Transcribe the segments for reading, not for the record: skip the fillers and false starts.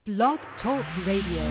Blog Talk Radio.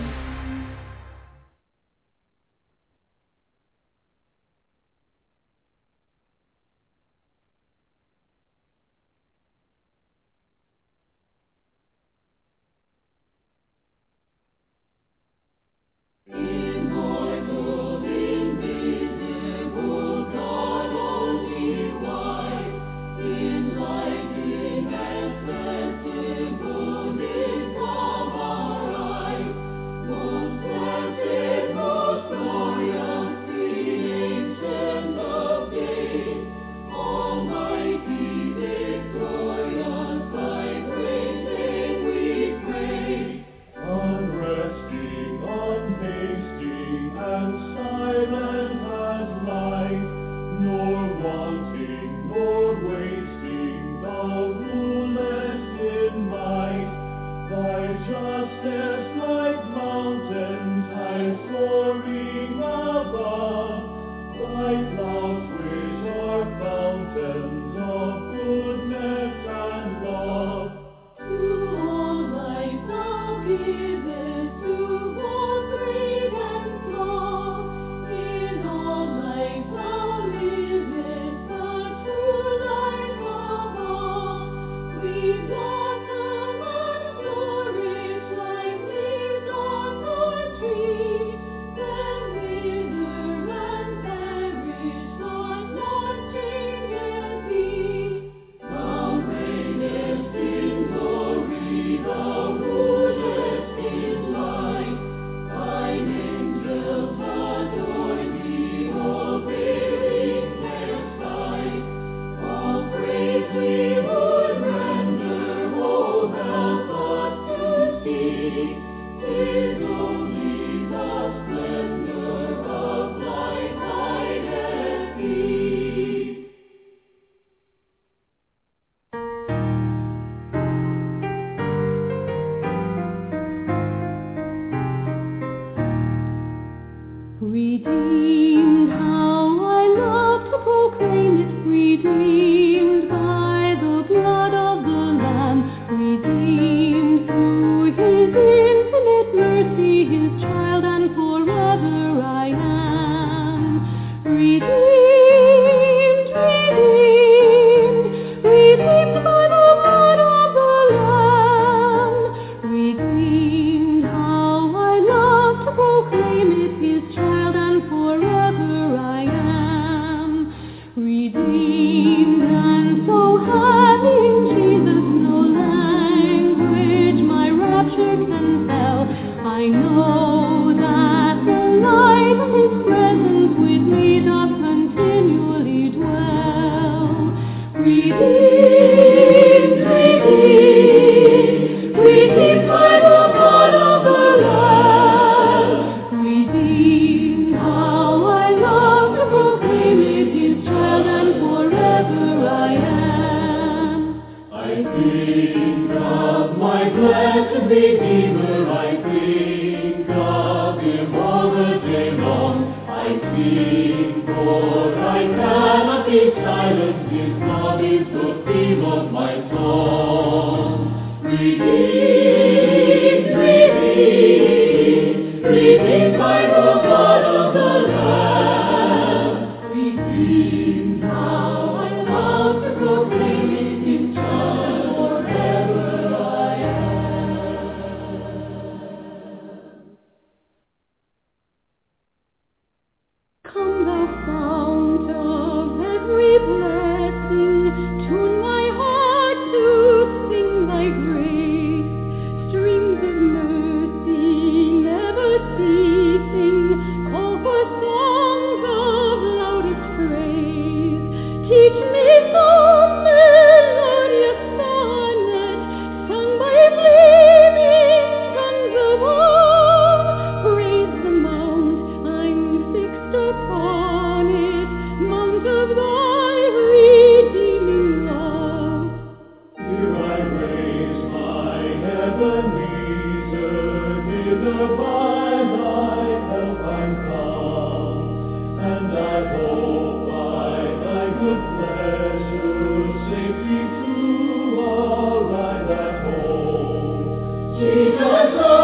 Jesus.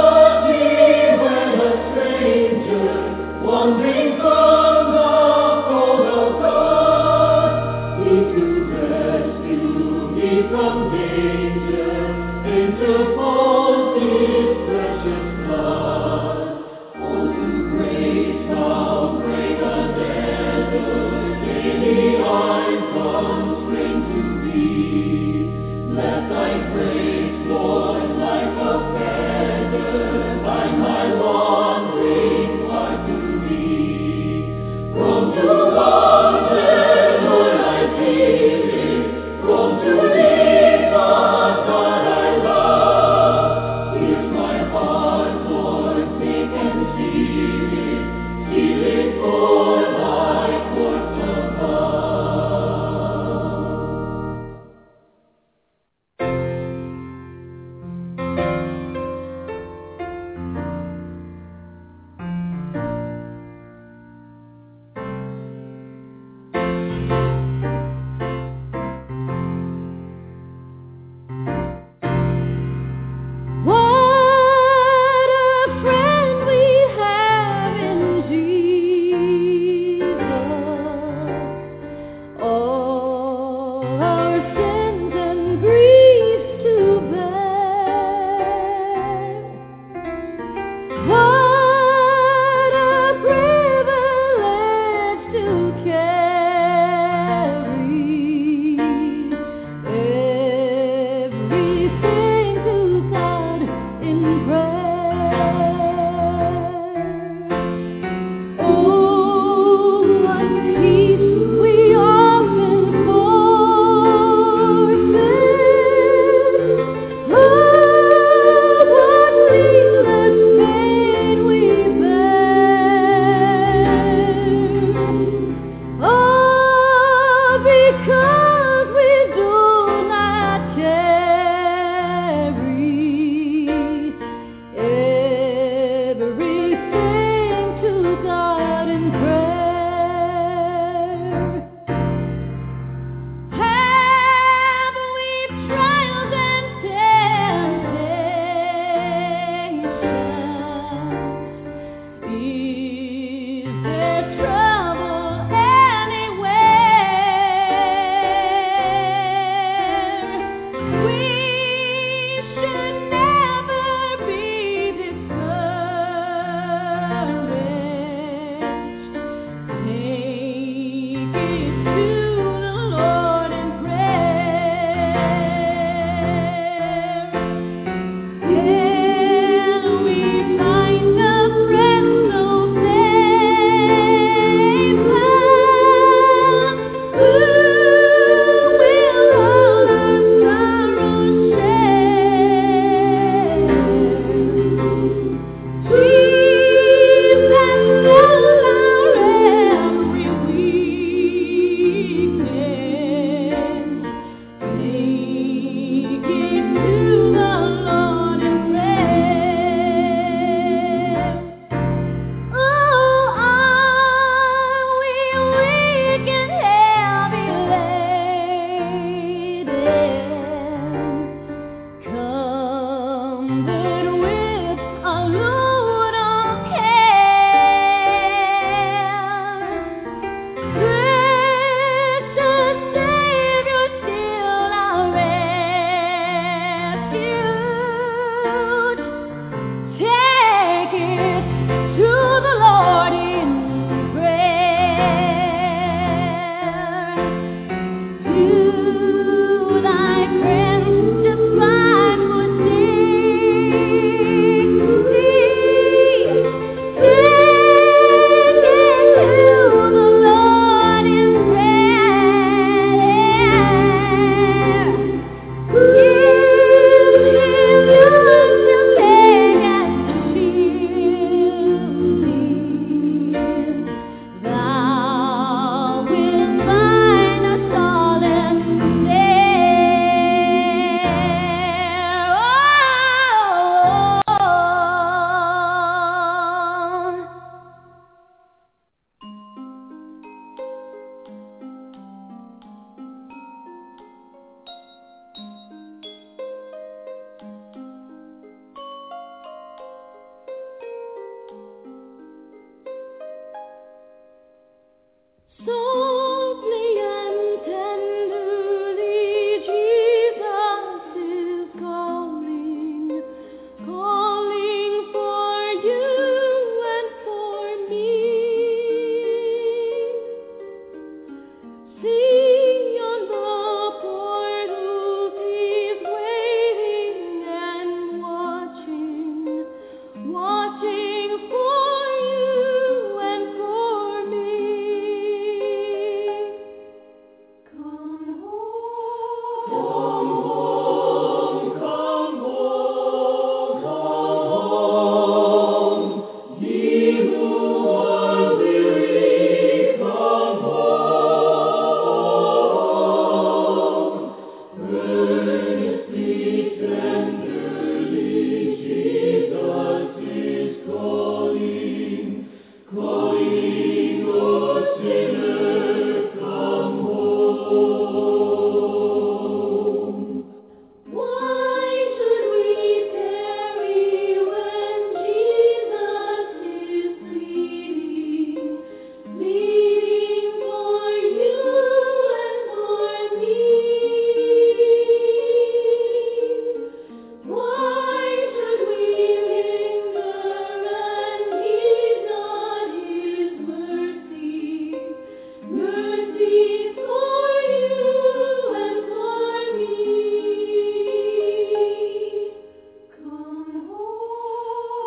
To thy friends, just fight for thee.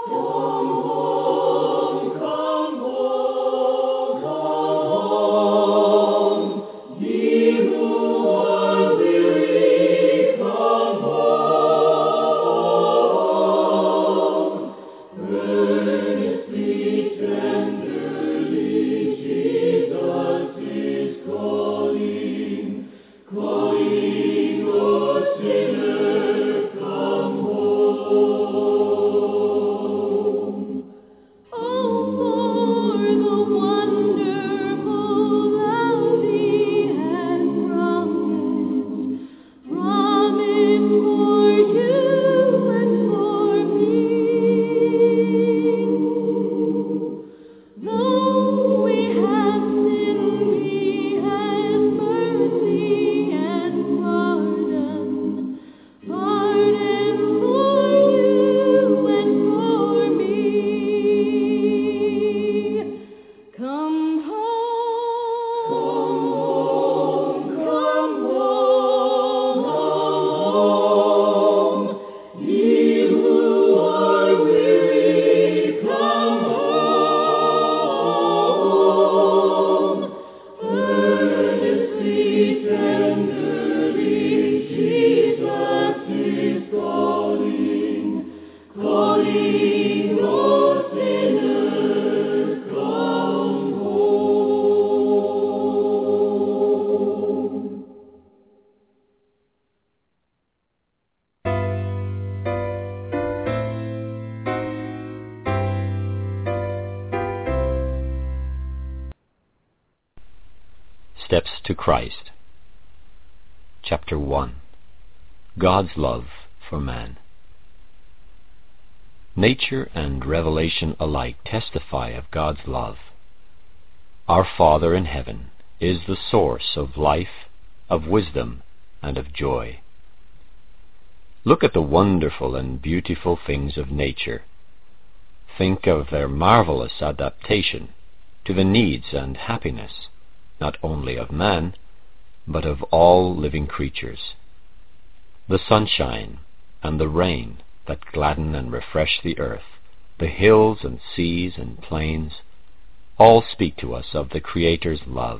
Steps to Christ. Chapter 1. God's Love for Man. Nature and revelation alike testify of God's love. Our Father in heaven is the source of life, of wisdom, and of joy. Look at the wonderful and beautiful things of nature. Think of their marvelous adaptation to the needs and happiness not only of man, but of all living creatures. The sunshine and the rain that gladden and refresh the earth, the hills and seas and plains, all speak to us of the Creator's love.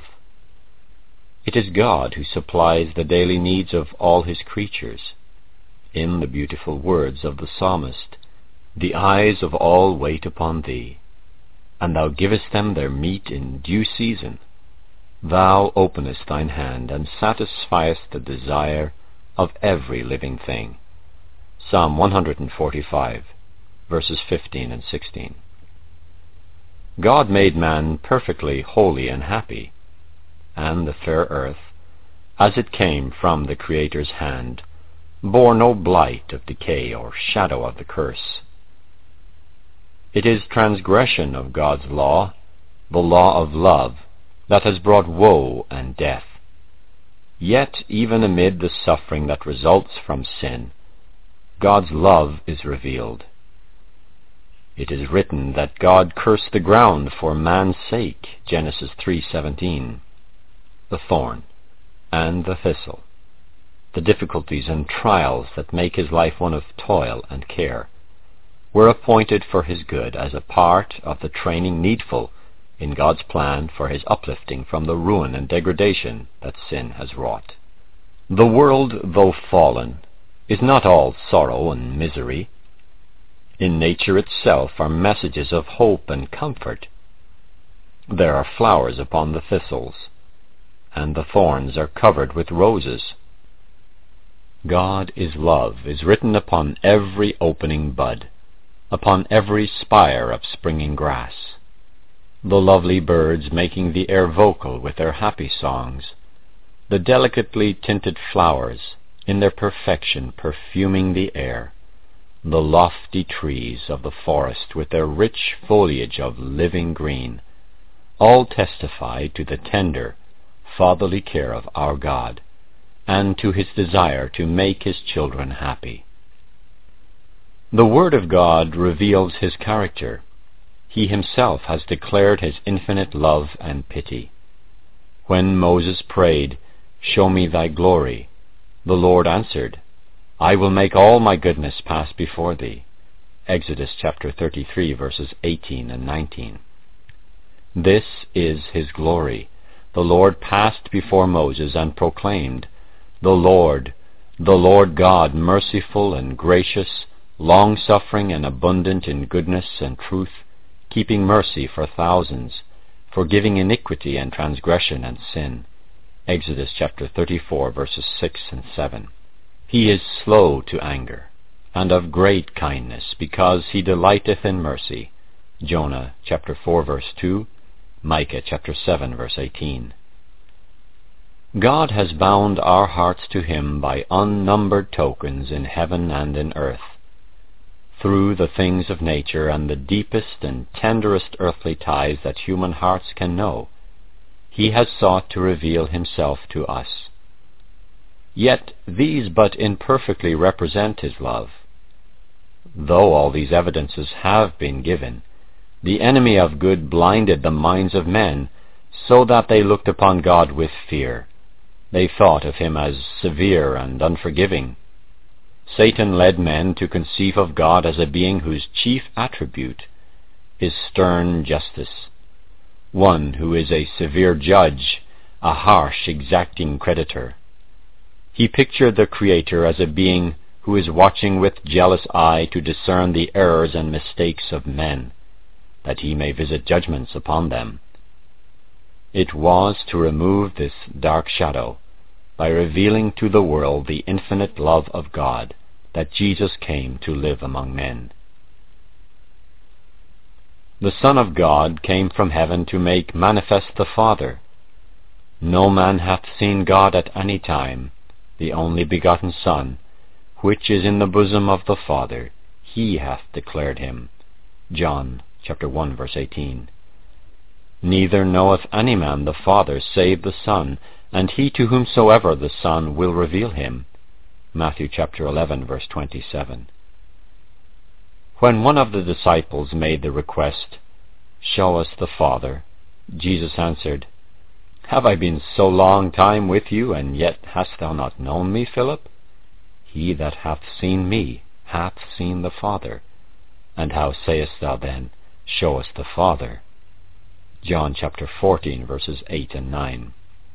It is God who supplies the daily needs of all His creatures. In the beautiful words of the psalmist, "The eyes of all wait upon Thee, and Thou givest them their meat in due season. Thou openest Thine hand, and satisfiest the desire of every living thing." Psalm 145, verses 15 and 16. God made man perfectly holy and happy, and the fair earth, as it came from the Creator's hand, bore no blight of decay or shadow of the curse. It is transgression of God's law, the law of love, that has brought woe and death. Yet, even amid the suffering that results from sin, God's love is revealed. It is written that God cursed the ground for man's sake, Genesis 3:17. The thorn and the thistle, the difficulties and trials that make his life one of toil and care, were appointed for his good as a part of the training needful in God's plan for his uplifting from the ruin and degradation that sin has wrought. The world, though fallen, is not all sorrow and misery. In nature itself are messages of hope and comfort. There are flowers upon the thistles, and the thorns are covered with roses. God is love is written upon every opening bud, upon every spire of springing grass. The lovely birds making the air vocal with their happy songs, the delicately tinted flowers in their perfection perfuming the air, the lofty trees of the forest with their rich foliage of living green, all testify to the tender, fatherly care of our God, and to His desire to make His children happy. The Word of God reveals His character. He Himself has declared His infinite love and pity. When Moses prayed, "Show me Thy glory," the Lord answered, "I will make all my goodness pass before thee, Exodus chapter 33, verses 18 and 19. This is his glory. The Lord passed before Moses and proclaimed, the Lord God, merciful and gracious, long-suffering and abundant in goodness and truth, keeping mercy for thousands, forgiving iniquity and transgression and sin. Exodus chapter 34, verses 6 and 7. He is slow to anger, and of great kindness, because he delighteth in mercy. Jonah chapter 4, verse 2, Micah chapter 7, verse 18. God has bound our hearts to him by unnumbered tokens in heaven and in earth. Through the things of nature and the deepest and tenderest earthly ties that human hearts can know, he has sought to reveal himself to us. Yet these but imperfectly represent his love. Though all these evidences have been given, the enemy of good blinded the minds of men so that they looked upon God with fear. They thought of him as severe and unforgiving. Satan led men to conceive of God as a being whose chief attribute is stern justice, one who is a severe judge, a harsh, exacting creditor. He pictured the Creator as a being who is watching with jealous eye to discern the errors and mistakes of men, that he may visit judgments upon them. It was to remove this dark shadow by revealing to the world the infinite love of God that Jesus came to live among men. The Son of God came from heaven to make manifest the Father. No man hath seen God at any time. The only begotten Son, which is in the bosom of the Father, he hath declared him. John chapter 1, verse 18. Neither knoweth any man the Father save the Son, and he to whomsoever the Son will reveal him. Matthew chapter 11, verse 27. When one of the disciples made the request, "Show us the Father," Jesus answered, "Have I been so long time with you, and yet hast thou not known me, Philip? He that hath seen me hath seen the Father. And how sayest thou then, Show us the Father?" John chapter 14, verses 8 and 9.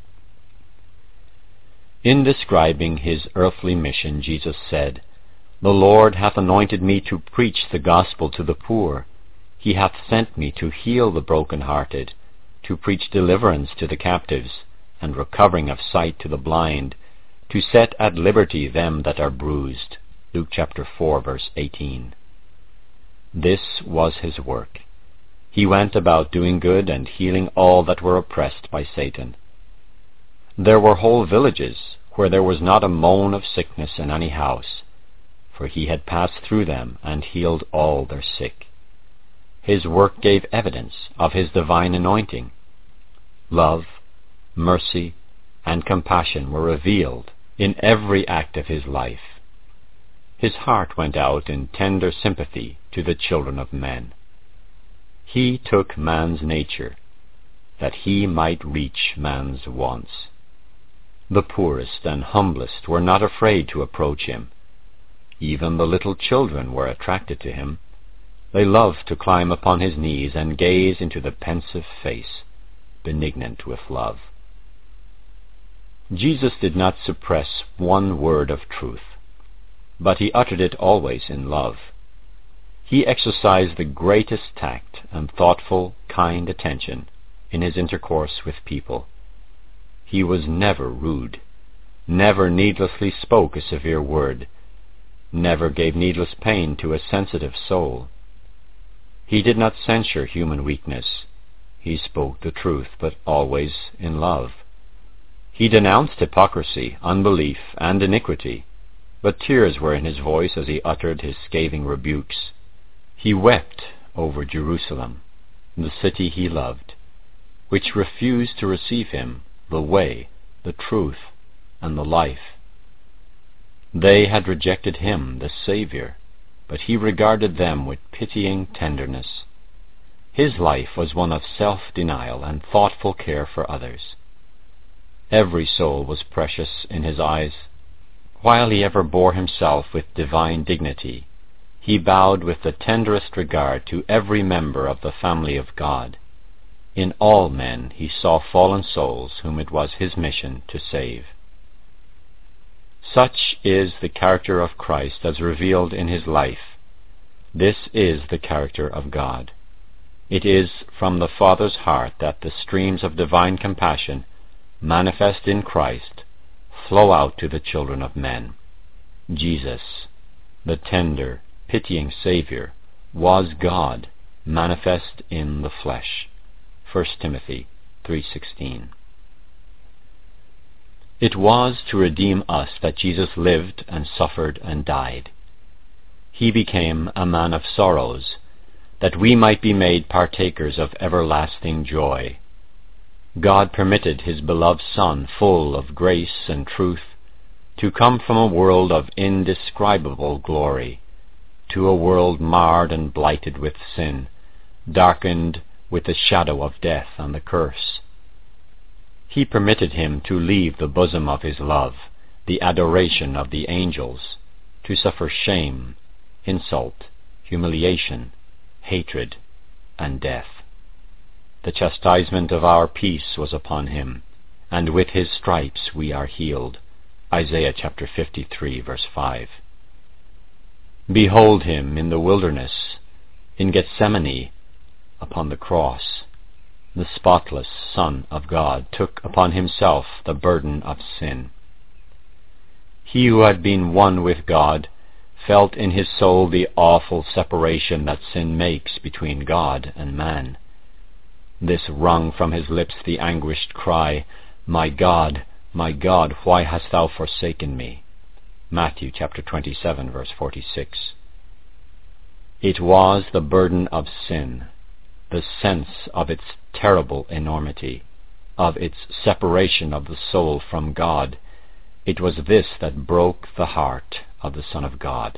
In describing his earthly mission, Jesus said, "The Lord hath anointed me to preach the gospel to the poor. He hath sent me to heal the broken-hearted, to preach deliverance to the captives, and recovering of sight to the blind, to set at liberty them that are bruised." Luke chapter 4, verse 18. This was his work. He went about doing good and healing all that were oppressed by Satan. There were whole villages where there was not a moan of sickness in any house, for he had passed through them and healed all their sick. His work gave evidence of his divine anointing. Love, mercy, and compassion were revealed in every act of his life. His heart went out in tender sympathy to the children of men. He took man's nature, that he might reach man's wants. The poorest and humblest were not afraid to approach him. Even the little children were attracted to him. They loved to climb upon his knees and gaze into the pensive face, benignant with love. Jesus did not suppress one word of truth, but he uttered it always in love. He exercised the greatest tact and thoughtful, kind attention in his intercourse with people. He was never rude, never needlessly spoke a severe word, never gave needless pain to a sensitive soul. He did not censure human weakness. He spoke the truth, but always in love. He denounced hypocrisy, unbelief, and iniquity, but tears were in his voice as he uttered his scathing rebukes. He wept over Jerusalem, the city he loved, which refused to receive him, the way, the truth, and the life. They had rejected him, the Savior, but he regarded them with pitying tenderness. His life was one of self-denial and thoughtful care for others. Every soul was precious in his eyes. While he ever bore himself with divine dignity, he bowed with the tenderest regard to every member of the family of God. In all men he saw fallen souls whom it was his mission to save. Such is the character of Christ as revealed in his life. This is the character of God. It is from the Father's heart that the streams of divine compassion, manifest in Christ, flow out to the children of men. Jesus, the tender, pitying Savior, was God, manifest in the flesh. 1 Timothy 3:16. It was to redeem us that Jesus lived and suffered and died. He became a man of sorrows, that we might be made partakers of everlasting joy. God permitted his beloved Son, full of grace and truth, to come from a world of indescribable glory to a world marred and blighted with sin, darkened with the shadow of death and the curse. He permitted him to leave the bosom of his love, the adoration of the angels, to suffer shame, insult, humiliation, hatred, and death. The chastisement of our peace was upon him, and with his stripes we are healed. Isaiah chapter 53, verse 5. Behold him in the wilderness, in Gethsemane, upon the cross. The spotless Son of God took upon himself the burden of sin. He who had been one with God felt in his soul the awful separation that sin makes between God and man. This wrung from his lips the anguished cry, my God, why hast thou forsaken me?" Matthew chapter 27, verse 46. It was the burden of sin, the sense of its terrible enormity, of its separation of the soul from God. It was this that broke the heart of the Son of God.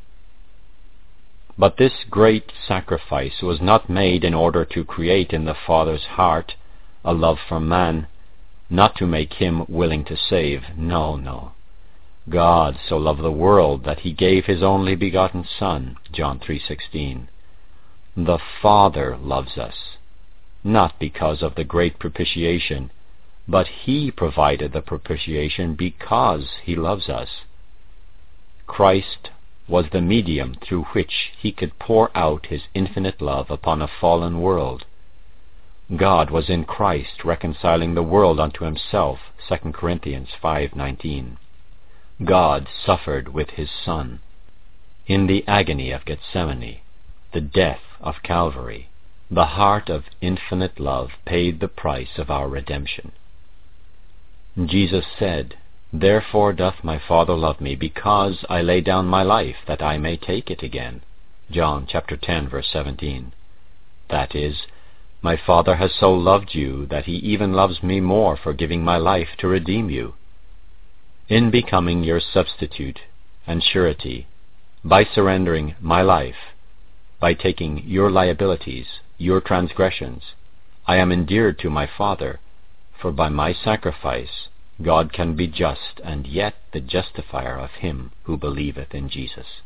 But this great sacrifice was not made in order to create in the Father's heart a love for man, not to make him willing to save. No. God so loved the world that he gave his only begotten Son, John 3:16. The Father loves us, not because of the great propitiation, but he provided the propitiation because he loves us. Christ was the medium through which he could pour out his infinite love upon a fallen world. God was in Christ reconciling the world unto himself, 2 Corinthians 5:19. God suffered with his Son. In the agony of Gethsemane, the death of Calvary, the heart of infinite love paid the price of our redemption. Jesus said, "Therefore doth my Father love me, because I lay down my life, that I may take it again." John chapter 10, verse 17. That is, my Father has so loved you that he even loves me more for giving my life to redeem you. In becoming your substitute and surety, by surrendering my life, by taking your liabilities, your transgressions, I am endeared to my Father, for by my sacrifice God can be just and yet the justifier of him who believeth in Jesus.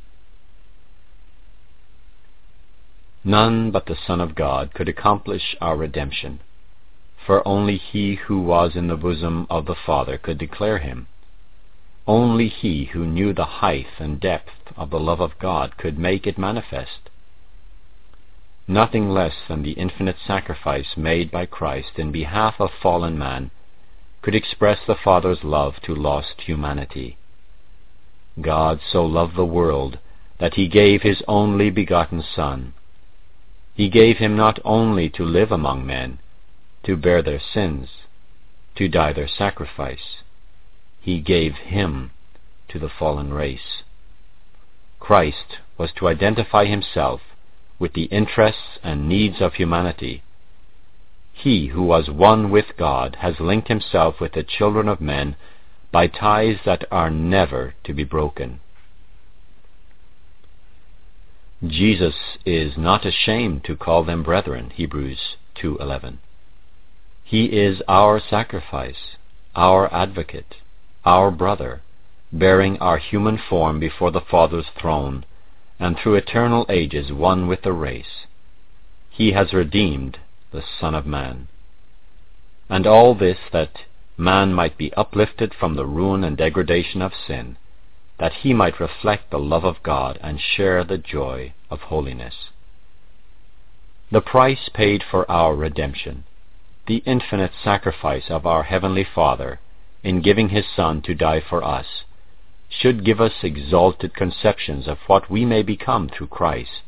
None but the Son of God could accomplish our redemption, for only he who was in the bosom of the Father could declare him. Only he who knew the height and depth of the love of God could make it manifest. Nothing less than the infinite sacrifice made by Christ in behalf of fallen man could express the Father's love to lost humanity. God so loved the world that he gave his only begotten Son. He gave him not only to live among men, to bear their sins, to die their sacrifice. He gave him to the fallen race. Christ was to identify himself with the interests and needs of humanity. He who was one with God has linked himself with the children of men by ties that are never to be broken. Jesus is not ashamed to call them brethren, Hebrews 2:11. He is our sacrifice, our advocate, our brother, bearing our human form before the Father's throne, and through eternal ages one with the race. He has redeemed the Son of Man. And all this that man might be uplifted from the ruin and degradation of sin, that he might reflect the love of God and share the joy of holiness. The price paid for our redemption, the infinite sacrifice of our Heavenly Father in giving His Son to die for us, should give us exalted conceptions of what we may become through Christ.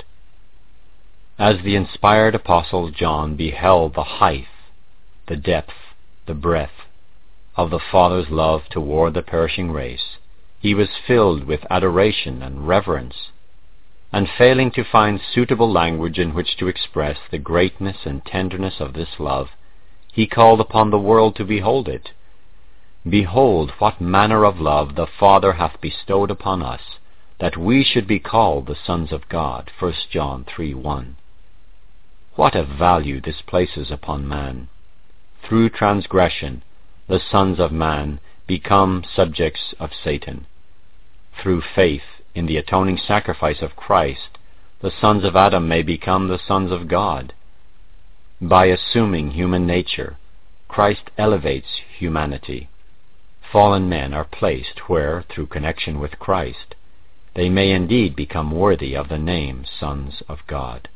As the inspired Apostle John beheld the height, the depth, the breadth of the Father's love toward the perishing race, he was filled with adoration and reverence, and failing to find suitable language in which to express the greatness and tenderness of this love, he called upon the world to behold it. Behold what manner of love the Father hath bestowed upon us, that we should be called the sons of God. 1 John 3:1. What a value this places upon man! Through transgression, the sons of man become subjects of Satan. Through faith in the atoning sacrifice of Christ, the sons of Adam may become the sons of God. By assuming human nature, Christ elevates humanity. Fallen men are placed where, through connection with Christ, they may indeed become worthy of the name sons of God.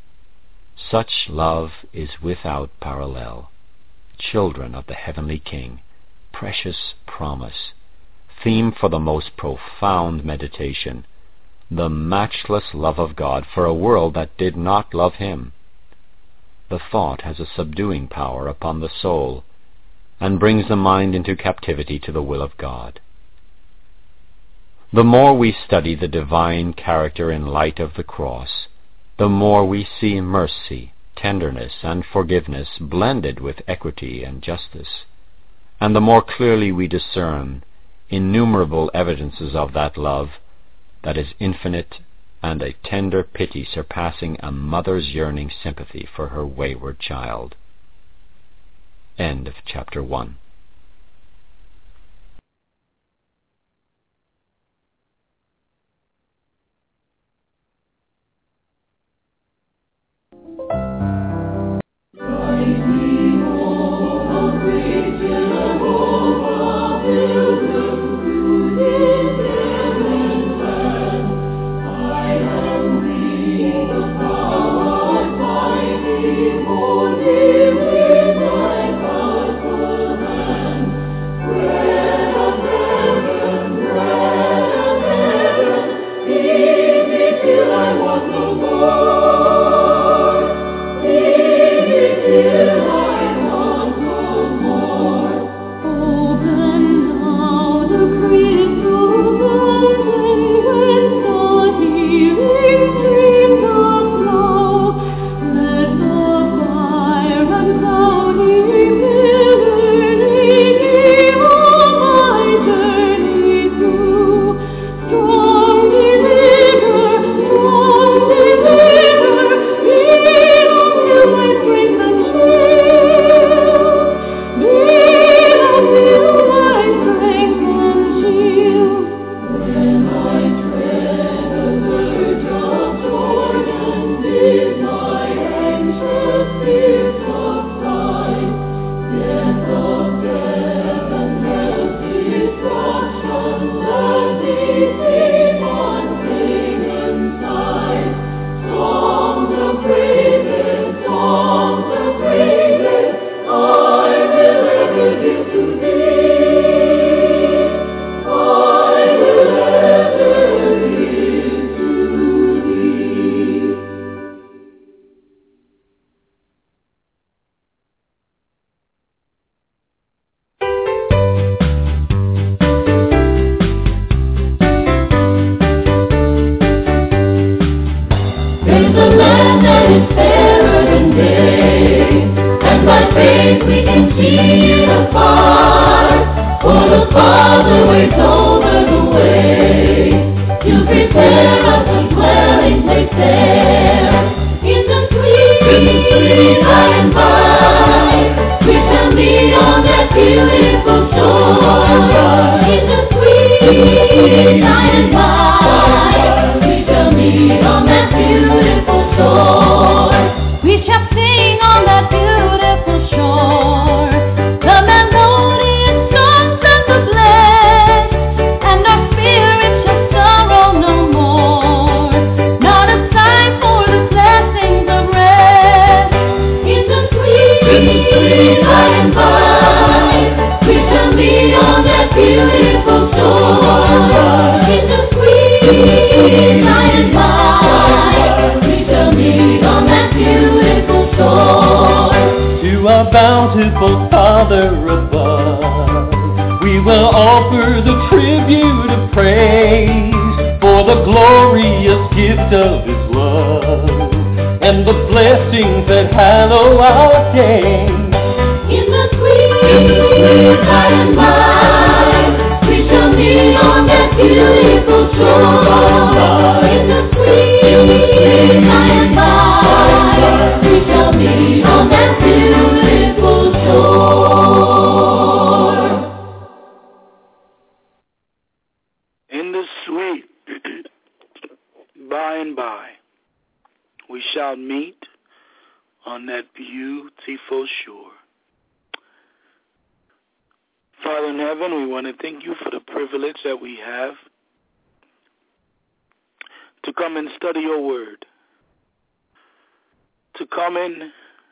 Such love is without parallel. Children of the heavenly King, precious promise, theme for the most profound meditation, the matchless love of God for a world that did not love Him. The thought has a subduing power upon the soul, and brings the mind into captivity to the will of God. The more we study the divine character in light of the cross, the more we see mercy, tenderness, and forgiveness blended with equity and justice, and the more clearly we discern innumerable evidences of that love that is infinite and a tender pity surpassing a mother's yearning sympathy for her wayward child. End of chapter 1. by and by, we shall meet on that beautiful shore. To our bountiful Father above, we will offer the tribute of praise for the glorious gift of His love and the blessings that hallow our day. In the sweet by and by, we shall meet on that beautiful shore. In the sweet by and by, we shall meet on that beautiful shore. In the sweet by and by, we shall meet on that beautiful shore. Father in heaven, we want to thank you for the privilege that we have to come and study your word, to come and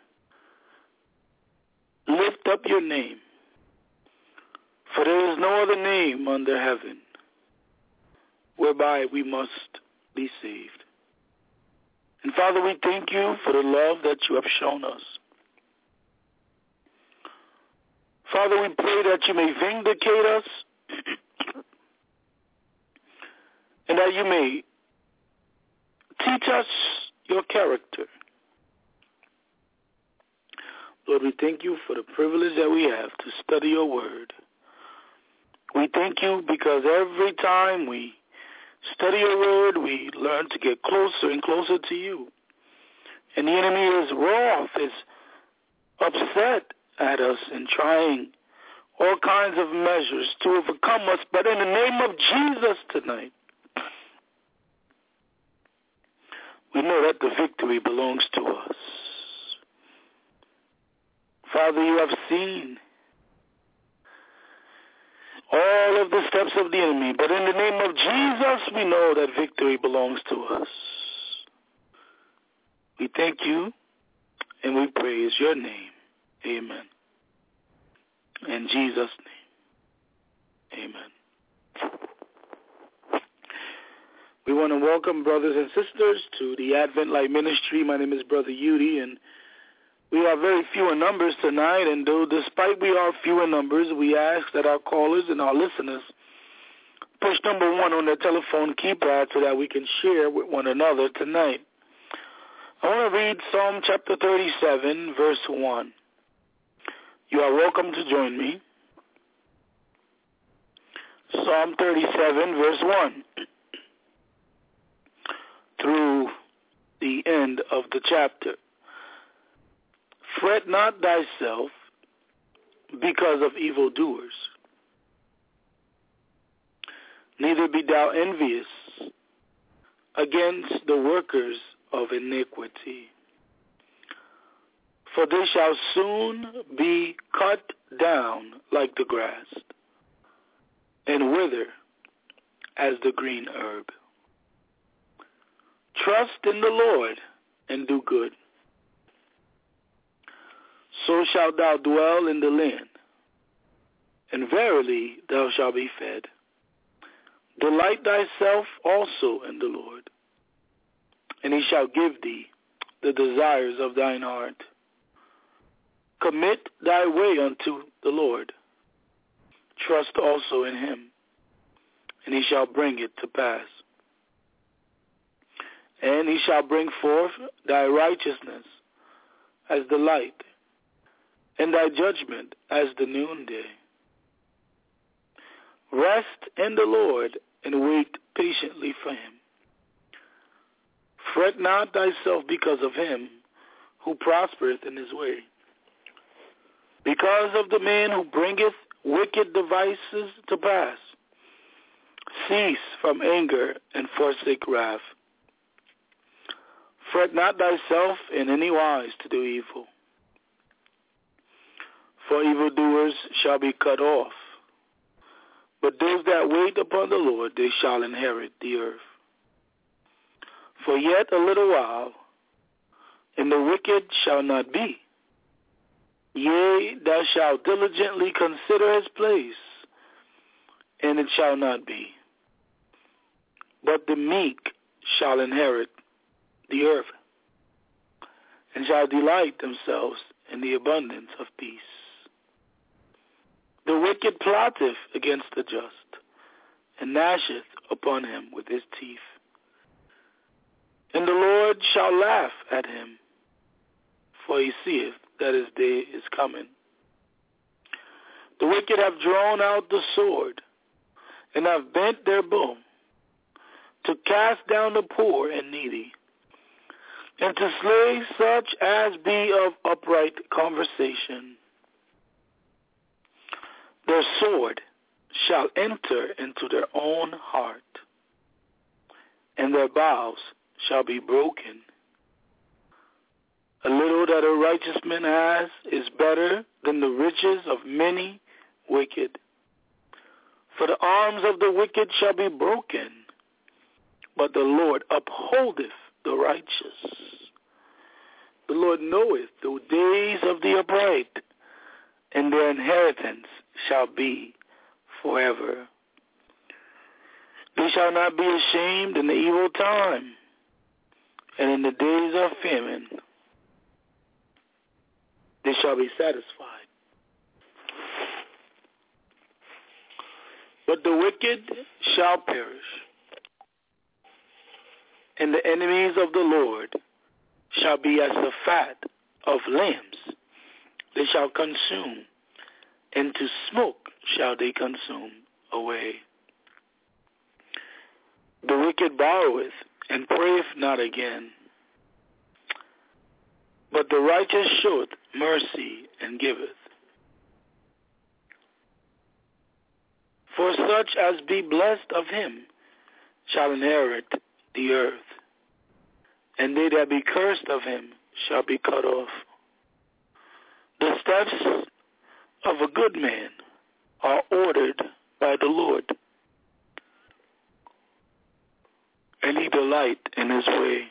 lift up your name, for there is no other name under heaven whereby we must be saved. And Father, we thank you for the love that you have shown us. Father, we pray that you may vindicate us and that you may teach us your character. Lord, we thank you for the privilege that we have to study your word. We thank you because every time we study your word, we learn to get closer and closer to you. And the enemy is wroth, is upset at us and trying all kinds of measures to overcome us. But in the name of Jesus tonight, we know that the victory belongs to us. Father, you have seen all of the steps of the enemy, but in the name of Jesus, we know that victory belongs to us. We thank you and we praise your name. Amen. In Jesus' name, amen. We want to welcome brothers and sisters to the Advent Light Ministry. My name is Brother Udi, and we are very few in numbers tonight, and though despite we are few in numbers, we ask that our callers and our listeners push number 1 on their telephone keypad so that we can share with one another tonight. I want to read Psalm chapter 37, verse 1. You are welcome to join me. Psalm 37, verse 1. Through the end of the chapter. Fret not thyself because of evildoers, neither be thou envious against the workers of iniquity. For they shall soon be cut down like the grass, and wither as the green herb. Trust in the Lord and do good. So shalt thou dwell in the land, and verily thou shalt be fed. Delight thyself also in the Lord, and he shall give thee the desires of thine heart. Commit thy way unto the Lord. Trust also in him, and he shall bring it to pass. And he shall bring forth thy righteousness as the light, and thy judgment as the noonday. Rest in the Lord, and wait patiently for him. Fret not thyself because of him who prospereth in his way, because of the man who bringeth wicked devices to pass. Cease from anger and forsake wrath. Fret not thyself in any wise to do evil, for evildoers shall be cut off. But those that wait upon the Lord, they shall inherit the earth. For yet a little while, and the wicked shall not be. Yea, thou shalt diligently consider his place, and it shall not be. but the meek shall inherit the earth, and shall delight themselves in the abundance of peace. The wicked plotteth against the just, and gnasheth upon him with his teeth. And the Lord shall laugh at him, for he seeth that his day is coming. The wicked have drawn out the sword, and have bent their bow, to cast down the poor and needy, and to slay such as be of upright conversation. Their sword shall enter into their own heart, and their bowels shall be broken. A little that a righteous man has is better than the riches of many wicked. For the arms of the wicked shall be broken, but the Lord upholdeth the righteous. The Lord knoweth the days of the upright, and their inheritance shall be forever. They shall not be ashamed in the evil time, and in the days of famine they shall be satisfied. But the wicked shall perish, and the enemies of the Lord shall be as the fat of lambs. They shall consume, and to smoke shall they consume away. The wicked borroweth, and prayeth not again. But the righteous showeth mercy and giveth. For such as be blessed of him shall inherit the earth, and they that be cursed of him shall be cut off. The steps of a good man are ordered by the Lord, and he delight in his way.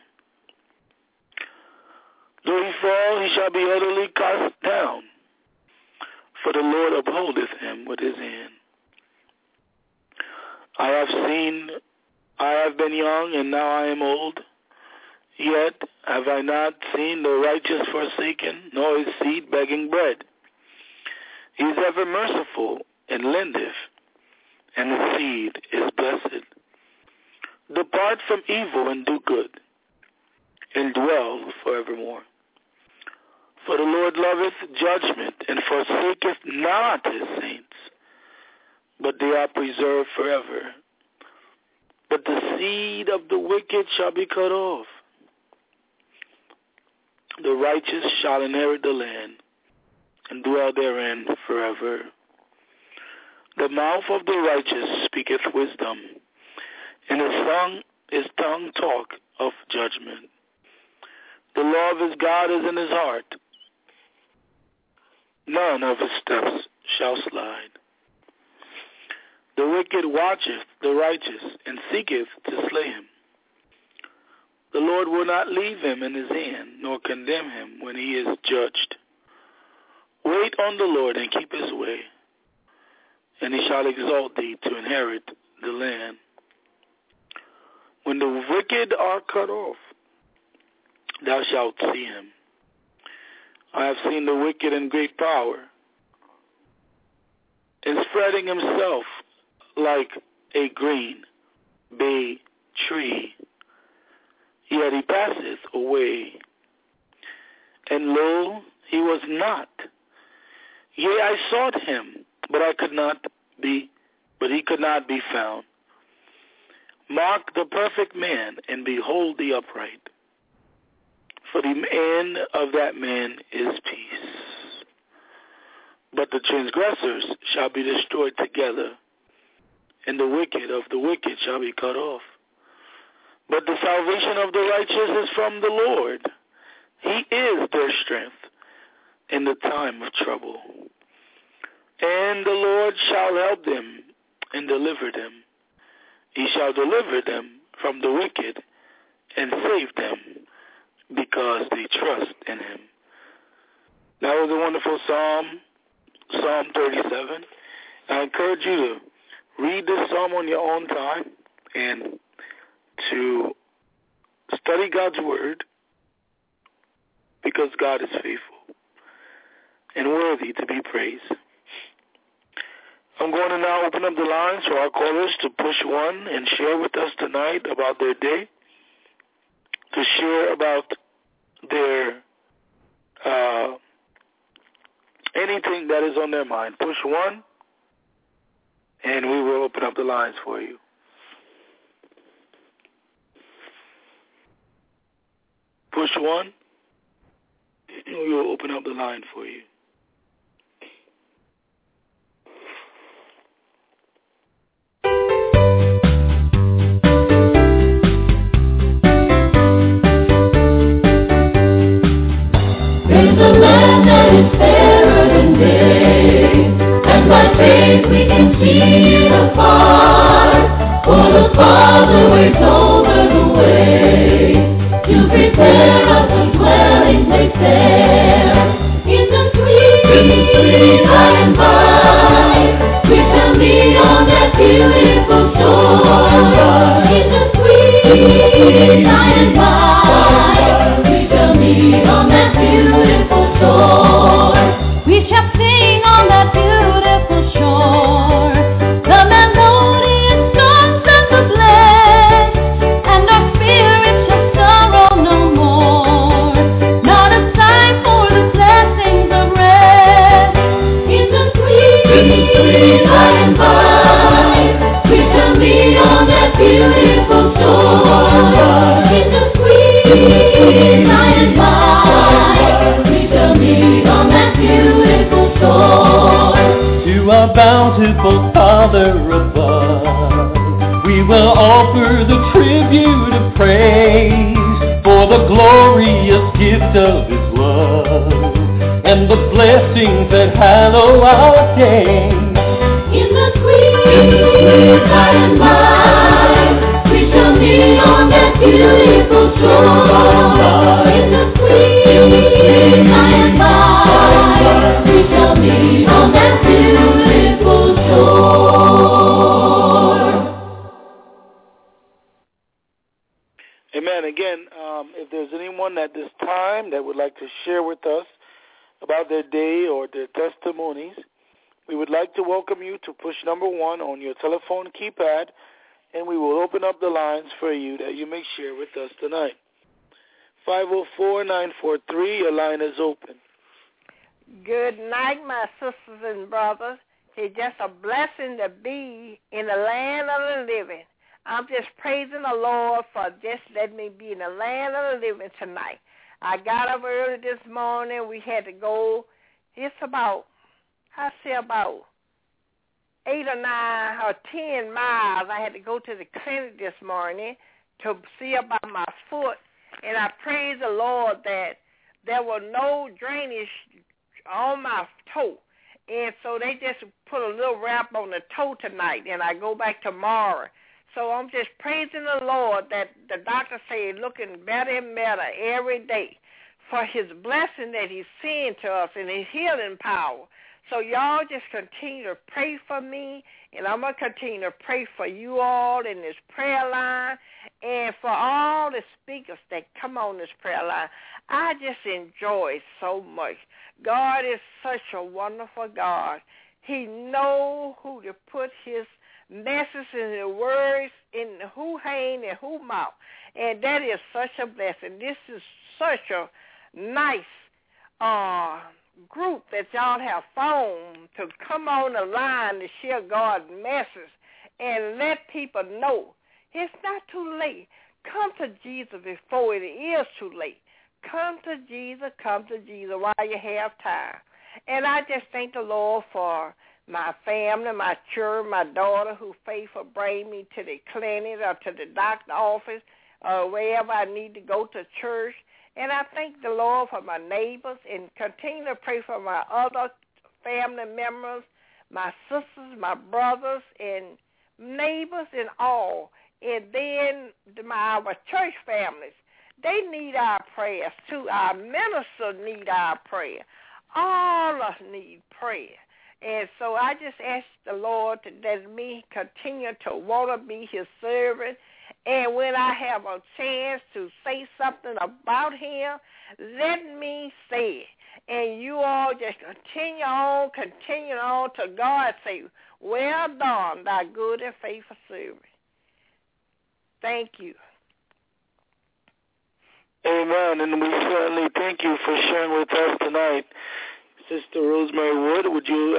Though he fall, he shall be utterly cast down, for the Lord upholdeth him with his hand. I have been young, and now I am old, yet have I not seen the righteous forsaken, nor his seed begging bread. He is ever merciful, and lendeth, and his seed is blessed. Depart from evil and do good, and dwell forevermore. For the Lord loveth judgment, and forsaketh not his saints, but they are preserved forever. But the seed of the wicked shall be cut off. The righteous shall inherit the land, and dwell therein forever. The mouth of the righteous speaketh wisdom, and his tongue talk of judgment. The law of his God is in his heart. None of his steps shall slide. The wicked watcheth the righteous, and seeketh to slay him. The Lord will not leave him in his hand, nor condemn him when he is judged. Wait on the Lord and keep his way, and he shall exalt thee to inherit the land. When the wicked are cut off, thou shalt see him. I have seen the wicked in great power, and spreading himself like a green bay tree. Yet he passeth away, and lo, he was not. Yea, I sought him, but he could not be found. Mark the perfect man, and behold the upright. For the end of that man is peace. But the transgressors shall be destroyed together, and the wicked of the wicked shall be cut off. But the salvation of the righteous is from the Lord. He is their strength in the time of trouble. And the Lord shall help them and deliver them. He shall deliver them from the wicked and save them, because they trust in him. That was a wonderful psalm, Psalm 37. I encourage you to read this psalm on your own time and to study God's Word because God is faithful and worthy to be praised. I'm going to now open up the lines for our callers to push 1 and share with us tonight about their day, to share about their anything that is on their mind. Push 1, and we will open up the lines for you. Push 1, and we will open up the line for you. There's a land that is fairer than day, and by faith we can see it afar. For the Father waits over the way to prepare us a dwelling place there. In the sweet by and by, we shall meet on that beautiful shore. In the sweet by and by, we shall meet on that beautiful shore. We shall sing on that beautiful shore the melodious songs of the blessed, and our spirits shall sorrow no more. Not a sigh for the blessings of rest. In the sweet by and by, we shall meet on that beautiful shore. In the sweet by and by, we shall meet on that beautiful shore. To our bountiful Father above, we will offer the tribute of praise for the glorious gift of His love and the blessings that hallow our day. In the sweet by and by, we shall meet on that beautiful shore. In the sweet by and by, we shall meet on that beautiful shore. Amen. Again, if there's anyone at this time that would like to share with us about their day or their testimonies, we would like to welcome you to push number 1 on your telephone keypad, and we will open up the lines for you that you may share with us tonight. 504-943, your line is open. Good night, my sisters and brothers. It's just a blessing to be in the land of the living. I'm just praising the Lord for just letting me be in the land of the living tonight. I got up early this morning. We had to go. It's about 8 or 9 or 10 miles. I had to go to the clinic this morning to see about my foot. And I praise the Lord that there was no drainage on my toe. And so they just put a little wrap on the toe tonight, and I go back tomorrow. So I'm just praising the Lord that the doctor said looking better and better every day for His blessing that He's sending to us and His healing power. So y'all just continue to pray for me, and I'm going to continue to pray for you all in this prayer line and for all the speakers that come on this prayer line. I just enjoy it so much. God is such a wonderful God. He knows who to put His message and the words in who hand and who mouth. And that is such a blessing. This is such a nice group that y'all have formed to come on the line to share God's message and let people know it's not too late. Come to Jesus before it is too late. Come to Jesus while you have time. And I just thank the Lord for my family, my children, my daughter who faithful bring me to the clinic or to the doctor's office or wherever I need to go to church. And I thank the Lord for my neighbors and continue to pray for my other family members, my sisters, my brothers, and neighbors and all. And then our church families, they need our prayers too. Our ministers need our prayer. All of us need prayer. And so I just ask the Lord to let me continue to want to be His servant And when I have a chance to say something about him, let me say it. And you all just continue on to God say, well done, thy good and faithful servant. Thank you. Amen. And we certainly thank you for sharing with us tonight. Sister Rosemary Wood, would you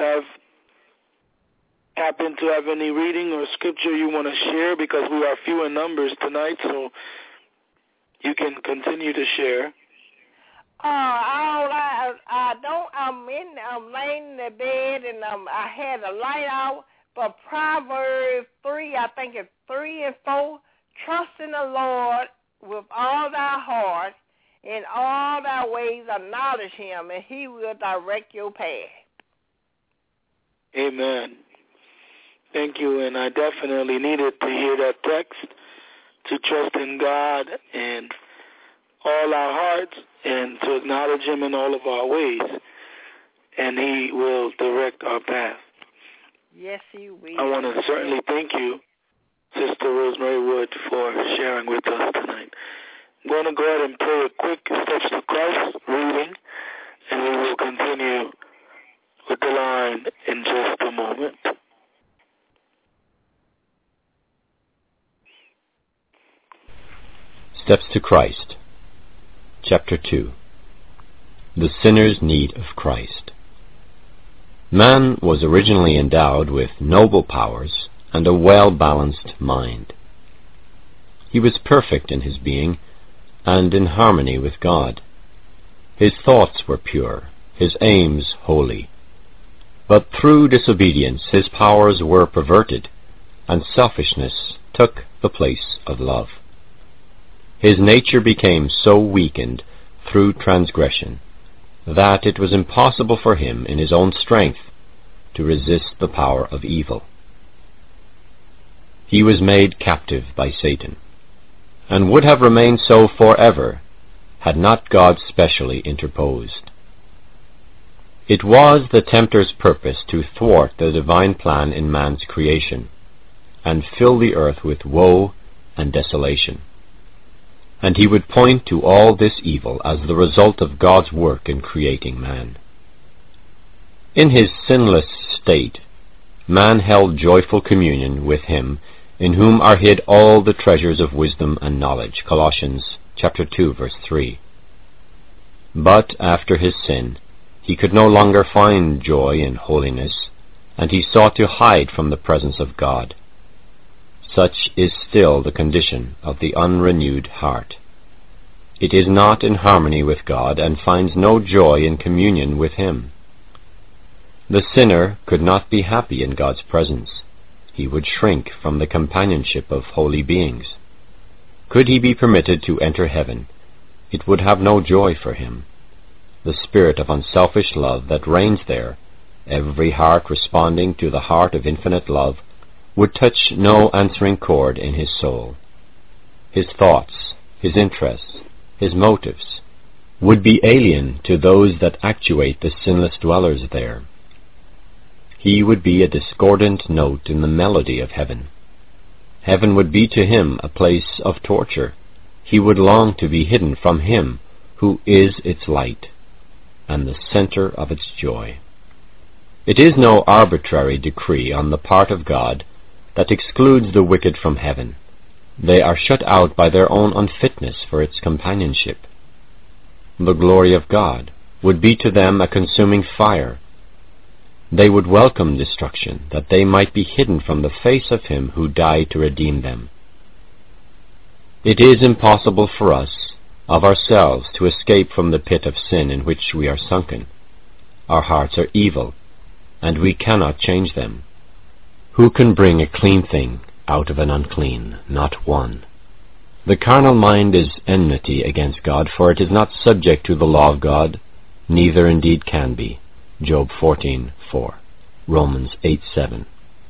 happen to have any reading or scripture you want to share? Because we are few in numbers tonight, so you can continue to share. I'm laying in the bed and I had a light out, but Proverbs 3, I think it's 3 and 4, trust in the Lord with all thy heart, in all thy ways acknowledge him, and he will direct your path. Amen. Thank you, and I definitely needed to hear that text, to trust in God and all our hearts and to acknowledge him in all of our ways, and he will direct our path. Yes, he will. I want to certainly thank you, Sister Rosemary Wood, for sharing with us tonight. I'm going to go ahead and play a quick Steps to Christ reading, and we will continue with the line in just a moment. Steps to Christ, Chapter 2. The Sinner's Need of Christ. Man was originally endowed with noble powers and a well-balanced mind. He was perfect in his being and in harmony with God. His thoughts were pure, his aims holy. But through disobedience his powers were perverted, and selfishness took the place of love. His nature became so weakened through transgression that it was impossible for him in his own strength to resist the power of evil. He was made captive by Satan, and would have remained so forever had not God specially interposed. It was the tempter's purpose to thwart the divine plan in man's creation, and fill the earth with woe and desolation. And he would point to all this evil as the result of God's work in creating man. In his sinless state, man held joyful communion with him, in whom are hid all the treasures of wisdom and knowledge. Colossians chapter 2, verse 3. But after his sin, he could no longer find joy in holiness, and he sought to hide from the presence of God. Such is still the condition of the unrenewed heart. It is not in harmony with God and finds no joy in communion with him. The sinner could not be happy in God's presence. He would shrink from the companionship of holy beings. Could he be permitted to enter heaven, it would have no joy for him. The spirit of unselfish love that reigns there, every heart responding to the heart of infinite love, would touch no answering chord in his soul. His thoughts, his interests, his motives would be alien to those that actuate the sinless dwellers there. He would be a discordant note in the melody of heaven. Heaven would be to him a place of torture. He would long to be hidden from him who is its light and the center of its joy. It is no arbitrary decree on the part of God that excludes the wicked from heaven. They are shut out by their own unfitness for its companionship. The glory of God would be to them a consuming fire. They would welcome destruction, that they might be hidden from the face of him who died to redeem them. It is impossible for us, of ourselves, to escape from the pit of sin in which we are sunken. Our hearts are evil, and we cannot change them. Who can bring a clean thing out of an unclean? Not one. The carnal mind is enmity against God, for it is not subject to the law of God, neither indeed can be. Job 14:4, Romans 8:7.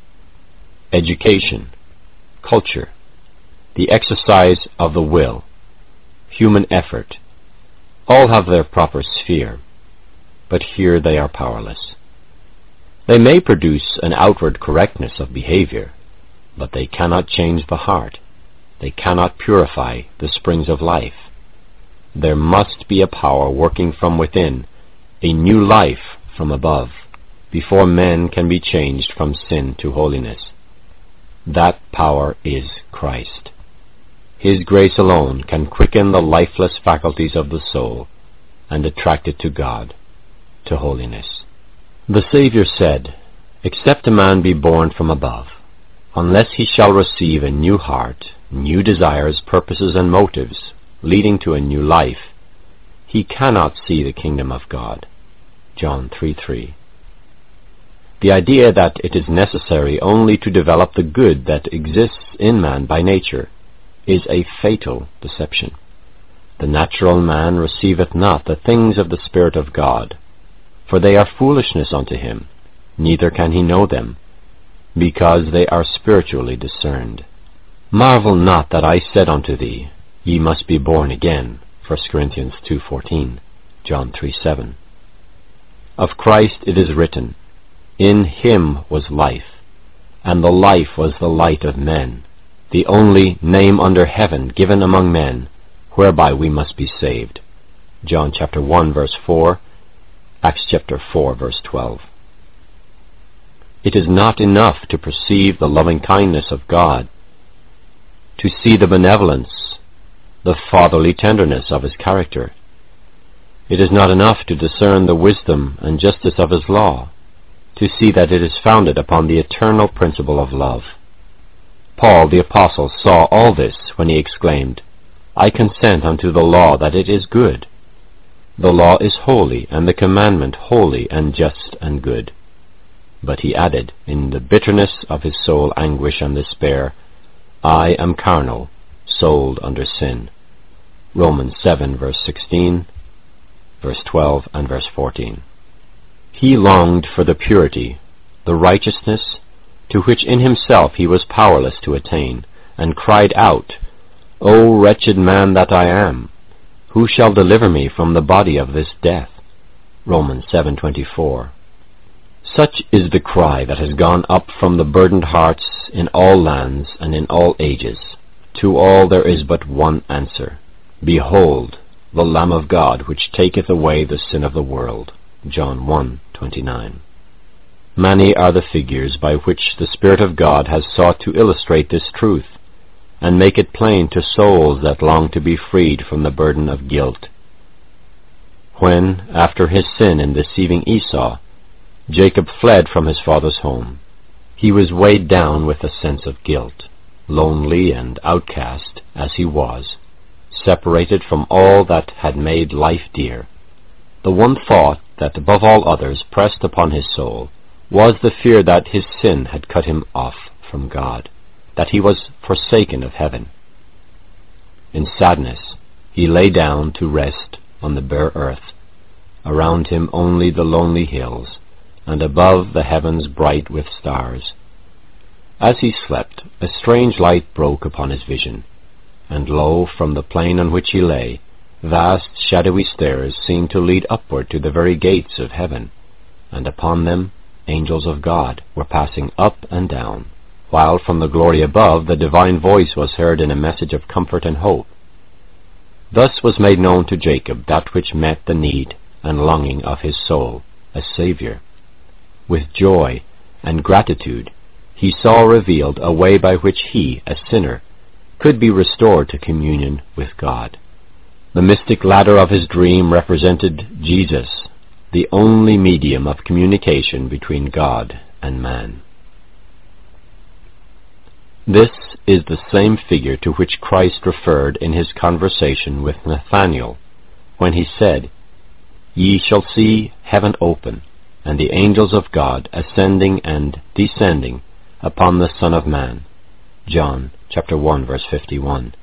Education, culture, the exercise of the will, human effort, all have their proper sphere, but here they are powerless. They may produce an outward correctness of behavior, but they cannot change the heart. they cannot purify the springs of life. There must be a power working from within, a new life from above, before men can be changed from sin to holiness. That power is Christ. His grace alone can quicken the lifeless faculties of the soul and attract it to God, to holiness. The Savior said, "Except a man be born from above, unless he shall receive a new heart, new desires, purposes, and motives, leading to a new life, he cannot see the kingdom of God." John 3:3. The idea that it is necessary only to develop the good that exists in man by nature is a fatal deception. The natural man receiveth not the things of the Spirit of God, for they are foolishness unto him, neither can he know them, because they are spiritually discerned. Marvel not that I said unto thee, Ye must be born again. 1 Corinthians 2:14, John 3:7. Of Christ it is written, In him was life, and the life was the light of men, the only name under heaven given among men, whereby we must be saved. John chapter 1 verse 4, Acts chapter 4 verse 12. It is not enough to perceive the loving kindness of God, to see the benevolence, the fatherly tenderness of his character. It is not enough to discern the wisdom and justice of his law, to see that it is founded upon the eternal principle of love. Paul the Apostle saw all this when he exclaimed, I consent unto the law that it is good. The law is holy, and the commandment holy and just and good. But he added, in the bitterness of his soul anguish and despair, I am carnal, sold under sin. Romans 7 verse 16, verse 12 and verse 14. He longed for the purity, the righteousness, to which in himself he was powerless to attain, and cried out, O wretched man that I am, who shall deliver me from the body of this death? Romans 7:24. Such is the cry that has gone up from the burdened hearts in all lands and in all ages. To all there is but one answer. Behold, the Lamb of God, which taketh away the sin of the world. John 1:29. Many are the figures by which the Spirit of God has sought to illustrate this truth, and make it plain to souls that long to be freed from the burden of guilt. When, after his sin in deceiving Esau, Jacob fled from his father's home, he was weighed down with a sense of guilt, lonely and outcast as he was, separated from all that had made life dear. The one thought that above all others pressed upon his soul was the fear that his sin had cut him off from God, that he was forsaken of heaven. In sadness he lay down to rest on the bare earth, around him only the lonely hills, and above the heavens bright with stars. As he slept, a strange light broke upon his vision, and lo, from the plain on which he lay, vast shadowy stairs seemed to lead upward to the very gates of heaven, and upon them angels of God were passing up and down, while from the glory above the divine voice was heard in a message of comfort and hope. Thus was made known to Jacob that which met the need and longing of his soul, a Saviour. With joy and gratitude he saw revealed a way by which he, a sinner, could be restored to communion with God. The mystic ladder of his dream represented Jesus, the only medium of communication between God and man. This is the same figure to which Christ referred in his conversation with Nathanael, when he said, Ye shall see heaven open, and the angels of God ascending and descending upon the Son of Man. John chapter 1 verse 51.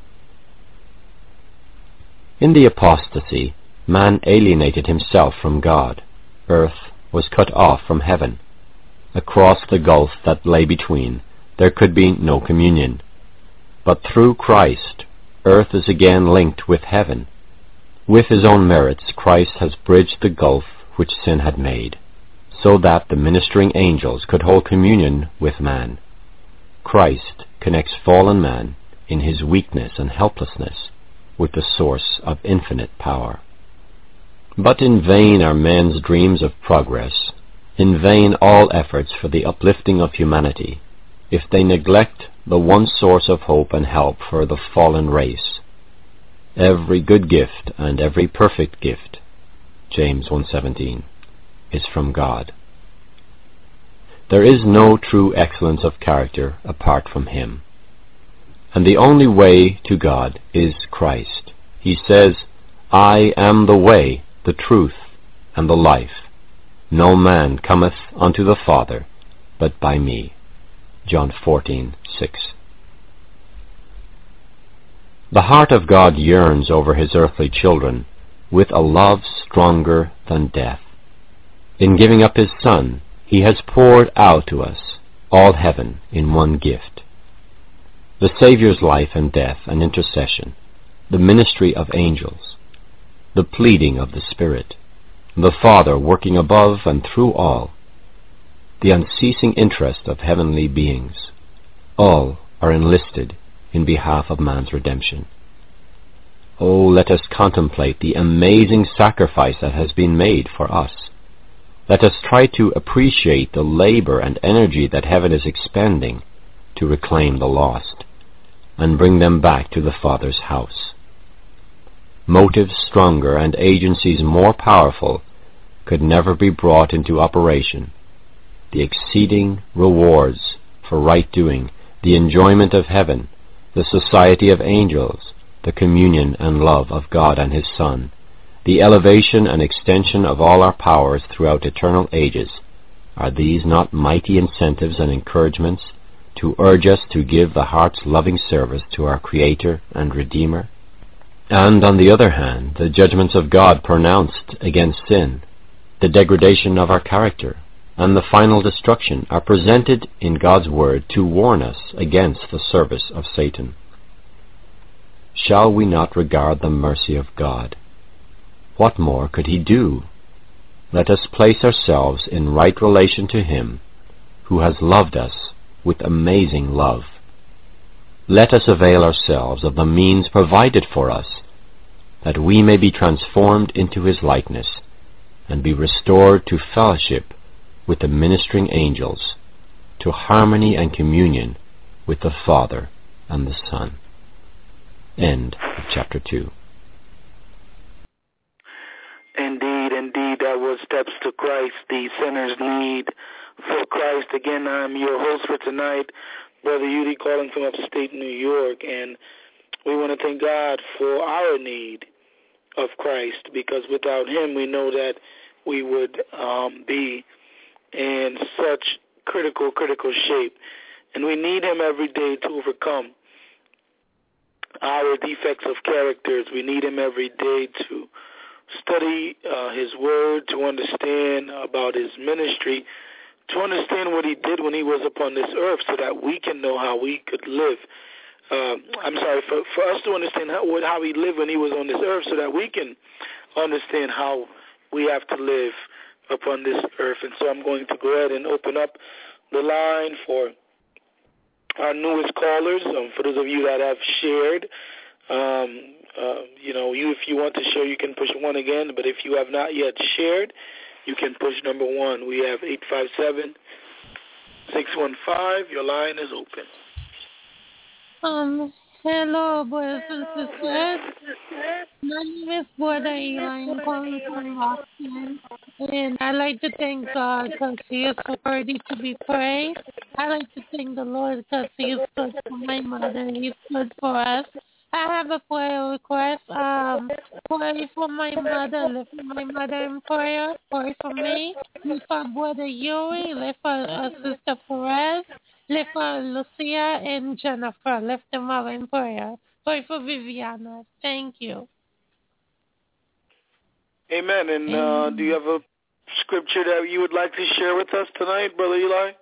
In the apostasy, man alienated himself from God. Earth was cut off from heaven. Across the gulf that lay between, there could be no communion. But through Christ, earth is again linked with heaven. With his own merits, Christ has bridged the gulf which sin had made, so that the ministering angels could hold communion with man. Christ connects fallen man in his weakness and helplessness with the source of infinite power. But in vain are men's dreams of progress, in vain all efforts for the uplifting of humanity, if they neglect the one source of hope and help for the fallen race. Every good gift and every perfect gift, James 1:17, is from God. There is no true excellence of character apart from him. And the only way to God is Christ. He says, I am the way, the truth, and the life. No man cometh unto the Father but by me. John 14:6. The heart of God yearns over his earthly children with a love stronger than death. In giving up his Son, he has poured out to us all heaven in one gift. The Savior's life and death and intercession, the ministry of angels, the pleading of the Spirit, the Father working above and through all, the unceasing interest of heavenly beings, all are enlisted in behalf of man's redemption. Oh, let us contemplate the amazing sacrifice that has been made for us. Let us try to appreciate the labor and energy that heaven is expending to reclaim the lost and bring them back to the Father's house. Motives stronger and agencies more powerful could never be brought into operation. The exceeding rewards for right doing, the enjoyment of heaven, the society of angels, the communion and love of God and his Son, the elevation and extension of all our powers throughout eternal ages, are these not mighty incentives and encouragements to urge us to give the heart's loving service to our Creator and Redeemer? And on the other hand, the judgments of God pronounced against sin, the degradation of our character, and the final destruction are presented in God's Word to warn us against the service of Satan. Shall we not regard the mercy of God? What more could he do? Let us place ourselves in right relation to him who has loved us with amazing love. Let us avail ourselves of the means provided for us, that we may be transformed into his likeness and be restored to fellowship with the ministering angels, to harmony and communion with the Father and the Son. End of chapter 2. Indeed, that was Steps to Christ, the sinner's need for Christ. Again, I'm your host for tonight, Brother Udi, calling from upstate New York, and we want to thank God for our need of Christ, because without him we know that we would be in such critical shape, and we need him every day to overcome our defects of characters. We need him every day to study his word, to understand about his ministry, to understand what he did when he was upon this earth, so that we can know how we could live. For us to understand how he lived when he was on this earth, so that we can understand how we have to live upon this earth. And so I'm going to go ahead and open up the line for our newest callers. For those of you that have shared, if you want to share, you can push 1 again. But if you have not yet shared, you can push number 1. We have 857-615. Your line is open. Hello, brothers and sisters. My name is Brother Eli. I'm calling from Boston. And I like to thank God because he is worthy to be praised. I like to thank the Lord because he is good for my mother. He's good for us. I have a prayer request. Pray for my mother. Lift my mother in prayer. Pray for me. Lift for Brother Yuri. Lift for Sister Perez. Lift for Lucia and Jennifer. Lift them up in prayer. Pray for Viviana. Thank you. Amen. And do you have a scripture that you would like to share with us tonight, Brother Eli?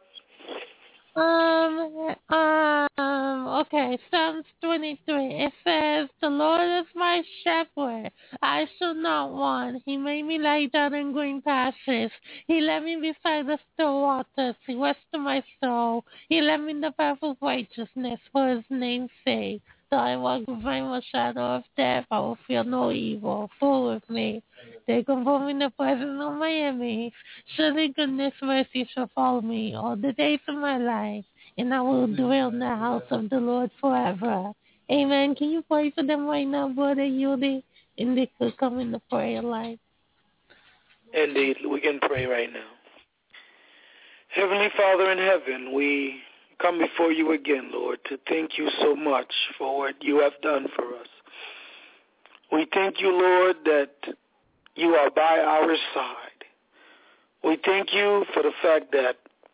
Okay, Psalms 23, it says, the Lord is my shepherd, I shall not want. He made me lie down in green pastures. He led me beside the still waters. He rested my soul. He led me in the path of righteousness for his name's sake. Though I walk behind the shadow of death, I will fear no evil. For with me, they confirm in the presence of my enemies. Surely goodness mercy shall follow me all the days of my life, and I will dwell in the house of the Lord forever. Amen. Can you pray for them right now, Brother Yudi? And they could come in the prayer line. Indeed, we can pray right now. Heavenly Father in heaven, we come before you again, Lord, to thank you so much for what you have done for us. We thank you, Lord, that you are by our side. We thank you for the fact that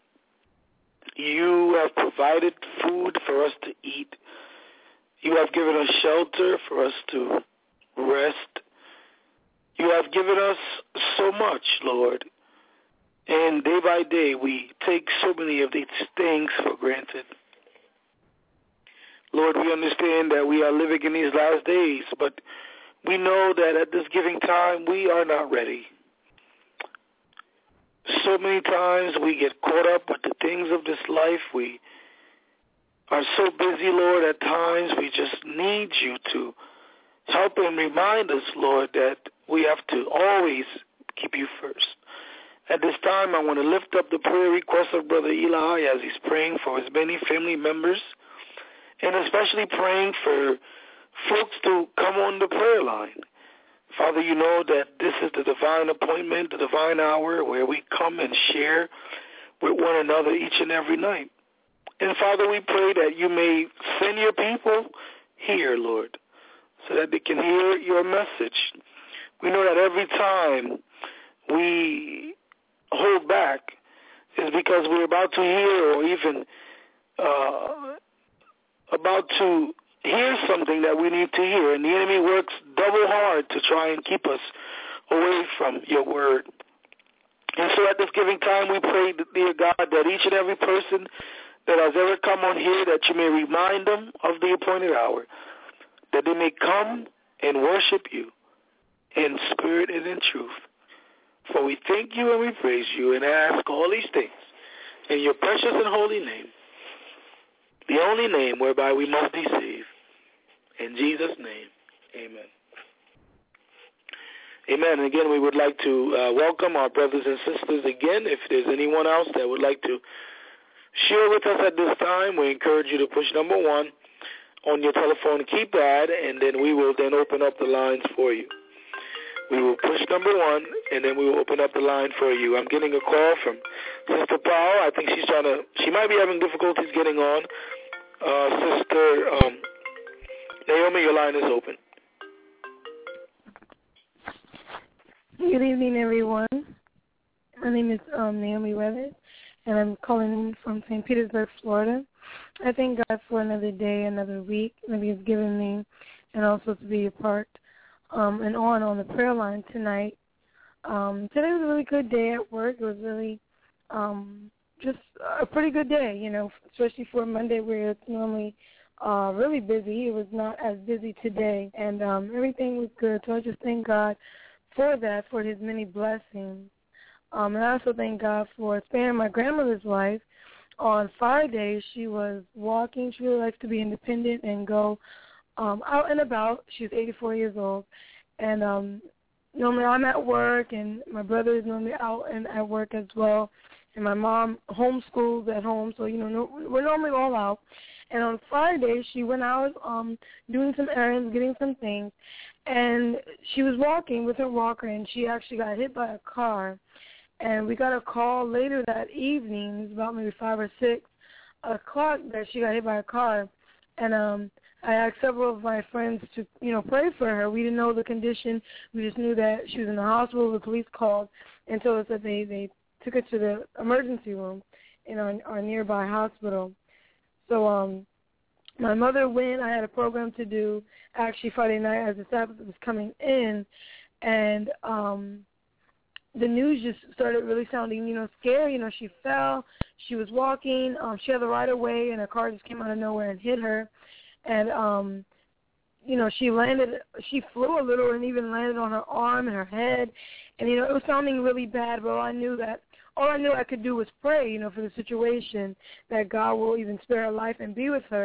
you have provided food for us to eat. You have given us shelter for us to rest. You have given us so much, Lord. And day by day, we take so many of these things for granted. Lord, we understand that we are living in these last days, but we know that at this giving time, we are not ready. So many times we get caught up with the things of this life. We are so busy, Lord, at times we just need you to help and remind us, Lord, that we have to always keep you first. At this time, I want to lift up the prayer request of Brother Eli as he's praying for his many family members, and especially praying for folks to come on the prayer line. Father, you know that this is the divine appointment, the divine hour where we come and share with one another each and every night. And Father, we pray that you may send your people here, Lord, so that they can hear your message. We know that every time we hold back is because we're about to hear or even about to hear something that we need to hear. And the enemy works double hard to try and keep us away from your word. And so at this giving time, we pray, dear God, that each and every person that has ever come on here, that you may remind them of the appointed hour, that they may come and worship you in spirit and in truth. For we thank you and we praise you and ask all these things in your precious and holy name, the only name whereby we must be saved. In Jesus' name, amen. Amen. And again, we would like to welcome our brothers and sisters again. If there's anyone else that would like to share with us at this time, we encourage you to push number 1 on your telephone keypad, and then we will then open up the lines for you. We will push number 1, and then we will open up the line for you. I'm getting a call from Sister Powell. I think she might be having difficulties getting on. Sister Naomi, your line is open. Good evening, everyone. My name is Naomi Weathers, and I'm calling from St. Petersburg, Florida. I thank God for another day, another week that He has given me, and also to be a part and on the prayer line tonight. Today was a really good day at work. It was really just a pretty good day, you know, especially for Monday where it's normally really busy. It was not as busy today, and everything was good. So I just thank God for that, for His many blessings. And I also thank God for sparing my grandmother's life. On Friday, she was walking. She really likes to be independent and go out and about. She's 84 years old. And normally I'm at work, and my brother is normally out and at work as well. And my mom homeschools at home, so, you know, we're normally all out. And on Friday, she went out doing some errands, getting some things. And she was walking with her walker, and she actually got hit by a car. And we got a call later that evening, it was about maybe 5 or 6 o'clock, that she got hit by a car. And I asked several of my friends to, you know, pray for her. We didn't know the condition. We just knew that she was in the hospital. The police called and told us that they took her to the emergency room in our nearby hospital. So my mother went. I had a program to do actually Friday night as the Sabbath was coming in, and the news just started really sounding, you know, scary. You know, she fell. She was walking. She had the right of way, and a car just came out of nowhere and hit her. And, you know, she flew a little and even landed on her arm and her head. And, you know, it was sounding really bad, but all I knew I could do was pray, you know, for the situation, that God will even spare her life and be with her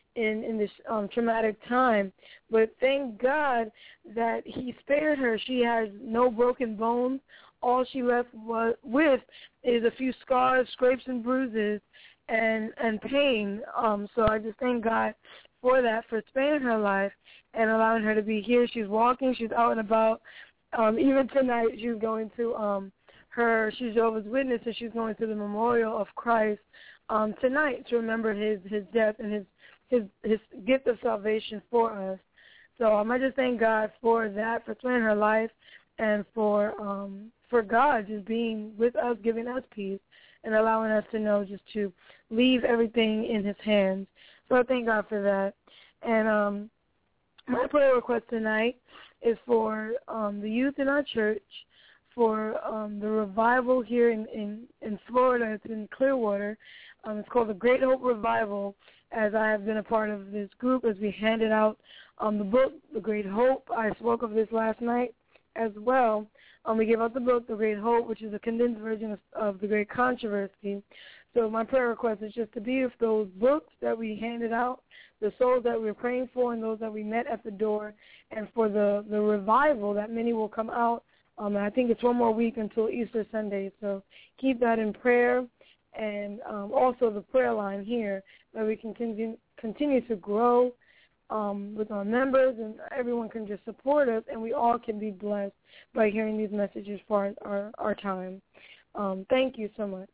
in this traumatic time. But thank God that he spared her. She has no broken bones. All she left with is a few scars, scrapes, and bruises, and pain. So I just thank God for that, for sparing her life and allowing her to be here. She's walking. She's out and about. Even tonight, she's going to she's Jehovah's Witness, and she's going to the Memorial of Christ tonight to remember his death and his gift of salvation for us. So I just thank God for that, for sparing her life, and for God just being with us, giving us peace, and allowing us to know just to leave everything in his hands. So I thank God for that. And my prayer request tonight is for the youth in our church, for the revival here in Florida. It's in Clearwater. It's called the Great Hope Revival, as I have been a part of this group as we handed out the book, The Great Hope. I spoke of this last night as well. We gave out the book, The Great Hope, which is a condensed version of The Great Controversy. So my prayer request is just to be with those books that we handed out, the souls that we were praying for, and those that we met at the door, and for the revival that many will come out. I think it's one more week until Easter Sunday, so keep that in prayer. And also the prayer line here, that we can continue to grow with our members, and everyone can just support us, and we all can be blessed by hearing these messages for our time. Thank you so much.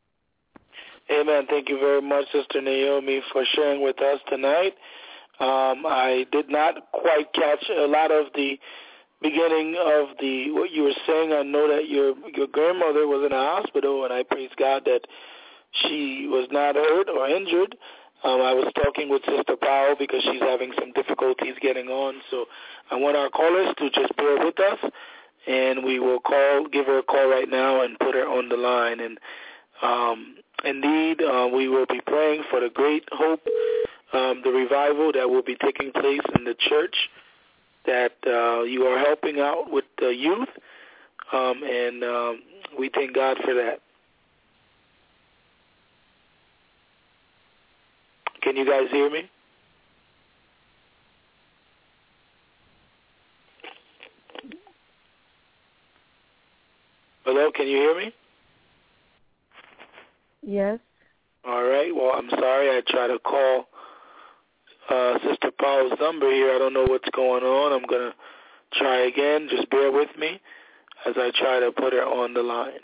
Amen. Thank you very much, Sister Naomi, for sharing with us tonight. I did not quite catch a lot of the beginning of what you were saying. I know that your grandmother was in a hospital, and I praise God that she was not hurt or injured. I was talking with Sister Powell because she's having some difficulties getting on, so I want our callers to just bear with us, and we will give her a call right now and put her on the line. And indeed, we will be praying for the Great Hope, the revival that will be taking place in the church, that you are helping out with the youth, and we thank God for that. Can you guys hear me? Hello, can you hear me? Yes. All right. Well, I'm sorry. I tried to call Sister Powell's number here. I don't know what's going on. I'm going to try again. Just bear with me as I try to put her on the line.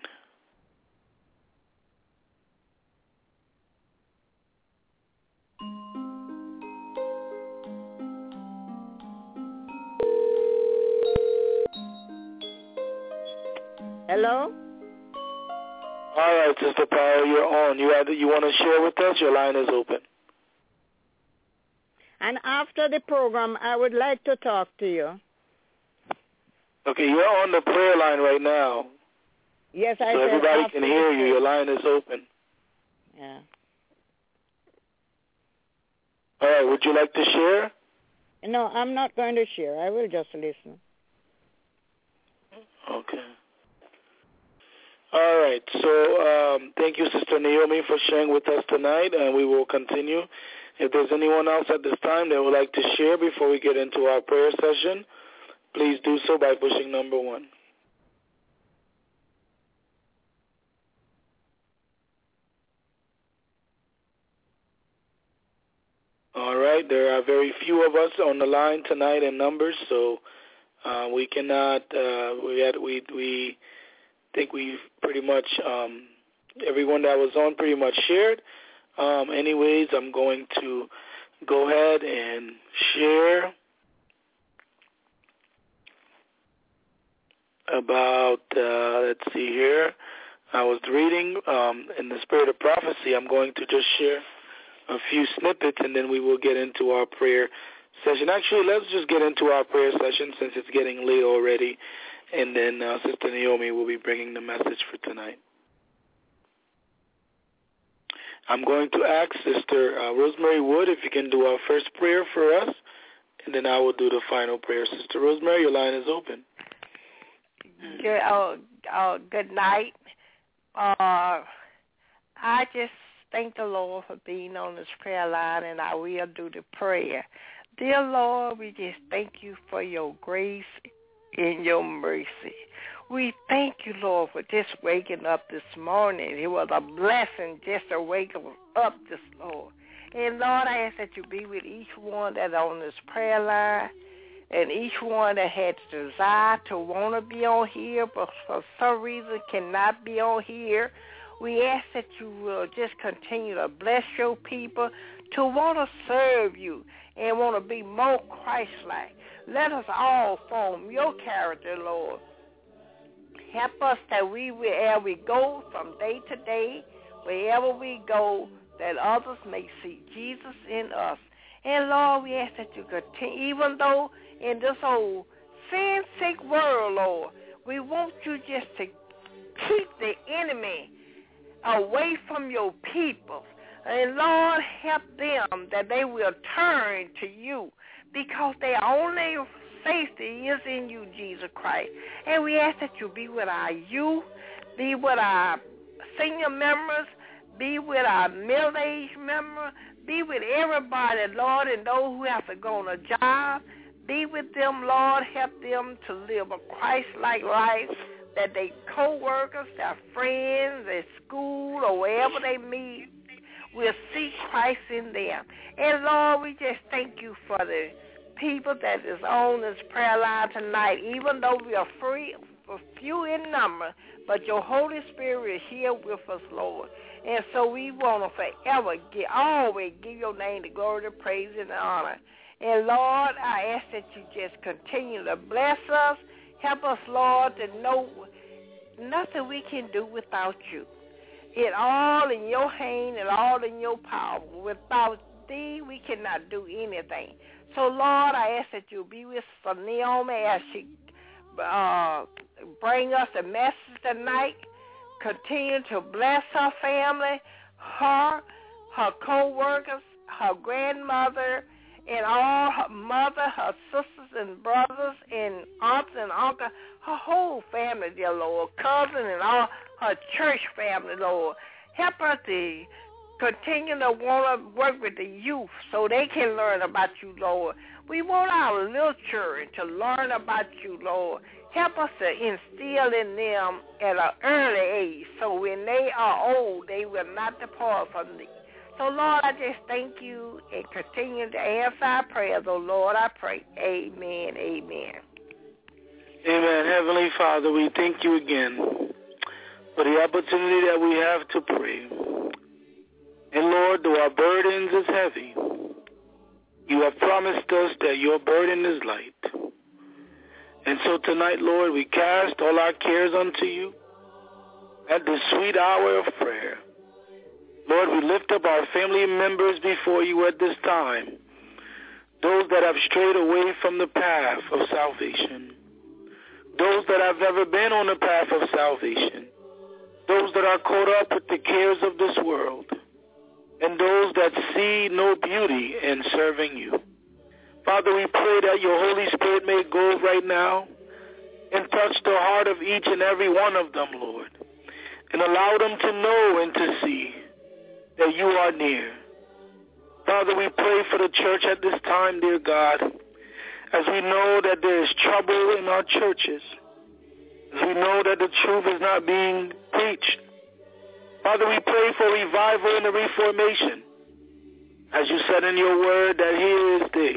Hello? All right, Sister Powell, you're on. You want to share with us? Your line is open. And after the program, I would like to talk to you. Okay, you're on the prayer line right now. Yes, so everybody can hear you. Your line is open. Yeah. All right, would you like to share? No, I'm not going to share. I will just listen. Okay. All right, so thank you, Sister Naomi, for sharing with us tonight, and we will continue. If there's anyone else at this time that would like to share before we get into our prayer session, please do so by pushing number 1. All right, there are very few of us on the line tonight in numbers, so we cannot, we think we've pretty much, everyone that was on pretty much shared. Anyways, I'm going to go ahead and share about, let's see here. I was reading in the spirit of prophecy. I'm going to just share a few snippets, and then we will get into our prayer session. Actually, let's just get into our prayer session since it's getting late already, and then Sister Naomi will be bringing the message for tonight. I'm going to ask Sister Rosemary Wood if you can do our first prayer for us, and then I will do the final prayer. Sister Rosemary, your line is open. Good night. I just thank the Lord for being on this prayer line, and I will do the prayer. Dear Lord, we just thank you for your grace and your mercy. We thank you, Lord, for just waking up this morning. It was a blessing just to wake up this, Lord. And, Lord, I ask that you be with each one that's on this prayer line and each one that had the desire to want to be on here but for some reason cannot be on here. We ask that you will just continue to bless your people to want to serve you and want to be more Christ-like. Let us all form your character, Lord. Help us that wherever we go from day to day, wherever we go, that others may see Jesus in us. And, Lord, we ask that you continue, even though in this old sin-sick world, Lord, we want you just to keep the enemy away from your people. And, Lord, help them that they will turn to you because their only safety is in you, Jesus Christ. And we ask that you be with our youth, be with our senior members, be with our middle-aged members, be with everybody, Lord, and those who have to go on a job. Be with them, Lord. Help them to live a Christ-like life, that their co-workers, their friends, at school, or wherever they meet, will see Christ in them. And, Lord, we just thank you for the people that is on this prayer line tonight, even though we are few in number, but your Holy Spirit is here with us, Lord. And so we want to forever always give your name the glory, the praise, and the honor. And, Lord, I ask that you just continue to bless us. Help us, Lord, to know nothing we can do without you. It all in your hand and all in your power. Without thee, we cannot do anything. So, Lord, I ask that you be with Naomi as she bring us a message tonight. Continue to bless her family, her co-workers, her grandmother, and all her mother, her sisters and brothers, and aunts and uncles, her whole family, dear Lord, cousin and all her church family, Lord. Help her to continue to want to work with the youth so they can learn about you, Lord. We want our little children to learn about you, Lord. Help us to instill in them at an early age so when they are old, they will not depart from thee. So, Lord, I just thank you and continue to answer our prayers. Oh, Lord, I pray. Amen, amen. Amen. Heavenly Father, we thank you again for the opportunity that we have to pray. And, Lord, though our burdens is heavy, you have promised us that your burden is light. And so tonight, Lord, we cast all our cares unto you at the sweet hour of prayer. Lord, we lift up our family members before you at this time, those that have strayed away from the path of salvation, those that have never been on the path of salvation, those that are caught up with the cares of this world, and those that see no beauty in serving you. Father, we pray that your Holy Spirit may go right now and touch the heart of each and every one of them, Lord, and allow them to know and to see that you are near. Father, we pray for the church at this time, dear God, as we know that there is trouble in our churches, as we know that the truth is not being preached. Father, we pray for revival and a reformation. As you said in your word, that here is they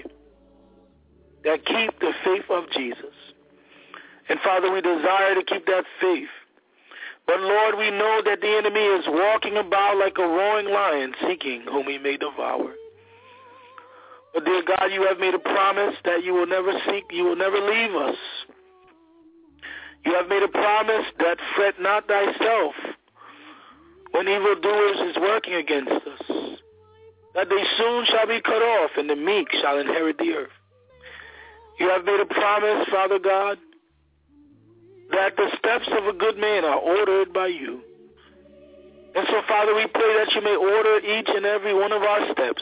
that keep the faith of Jesus. And Father, we desire to keep that faith. But Lord, we know that the enemy is walking about like a roaring lion, seeking whom he may devour. But dear God, you have made a promise that you will never leave us. You have made a promise that fret not thyself when evildoers is working against us, that they soon shall be cut off, and the meek shall inherit the earth. You have made a promise, Father God, that the steps of a good man are ordered by you. And so, Father, we pray that you may order each and every one of our steps.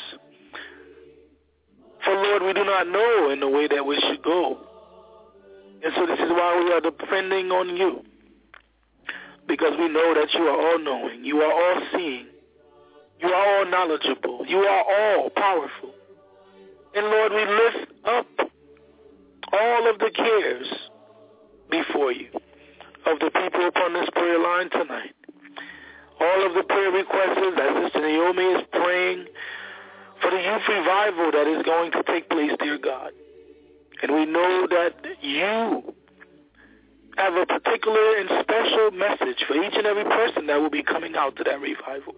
For, Lord, we do not know in the way that we should go. And so this is why we are depending on you, because we know that you are all-knowing, you are all-seeing, You are all knowledgeable. You are all powerful. And Lord, we lift up all of the cares before you of the people upon this prayer line tonight. All of the prayer requests that Sister Naomi is praying for the youth revival that is going to take place, dear God. And we know that you have a particular and special message for each and every person that will be coming out to that revival.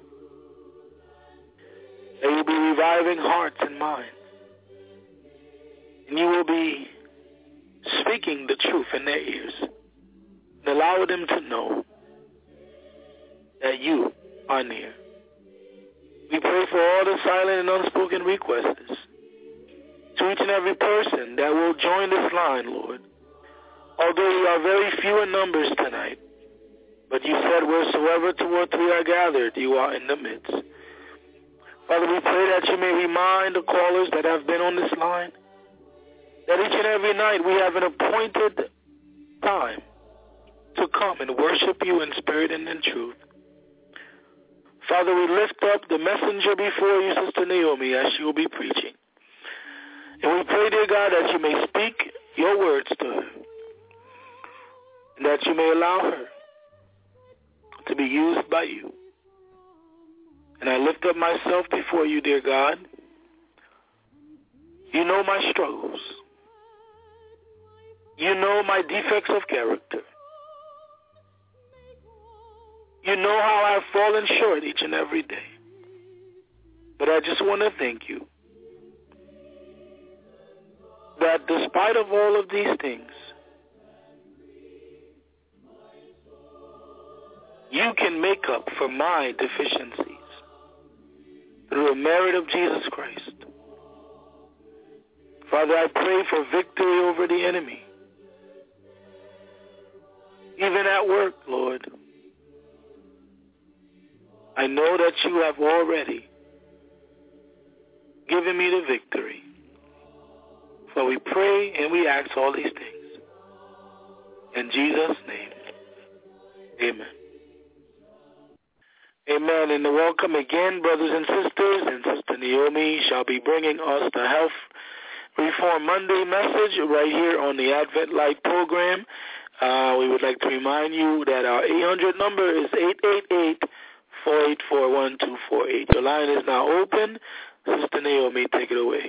They will be reviving hearts and minds. And you will be speaking the truth in their ears and allow them to know that you are near. We pray for all the silent and unspoken requests to each and every person that will join this line, Lord. Although we are very few in numbers tonight, but you said wheresoever two or three are gathered, you are in the midst. Father, we pray that you may remind the callers that have been on this line that each and every night we have an appointed time to come and worship you in spirit and in truth. Father, we lift up the messenger before you, Sister Naomi, as she will be preaching. And we pray, dear God, that you may speak your words to her, and that you may allow her to be used by you. And I lift up myself before you, dear God. You know my struggles. You know my defects of character. You know how I've fallen short each and every day. But I just want to thank you that despite of all of these things, you can make up for my deficiencies through the merit of Jesus Christ. Father, I pray for victory over the enemy. Even at work, Lord, I know that you have already given me the victory. So we pray and we ask all these things. In Jesus' name, amen. Amen. And welcome again, brothers and sisters. And Sister Naomi shall be bringing us the Health Reform Monday message right here on the Advent Life program. We would like to remind you that our 800 number is 888-484-1248. The line is now open. Sister Naomi, take it away.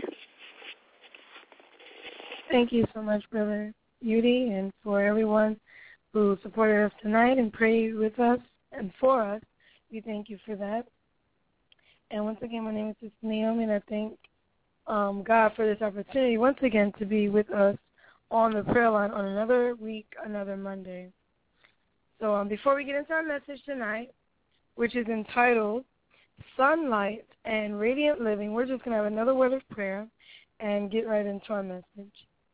Thank you so much, Brother Yudi, and for everyone who supported us tonight and prayed with us and for us. We thank you for that. And once again, my name is Sister Naomi, and I thank God for this opportunity once again to be with us on the prayer line on another week, another Monday. So before we get into our message tonight, which is entitled Sunlight and Radiant Living, we're just going to have another word of prayer and get right into our message.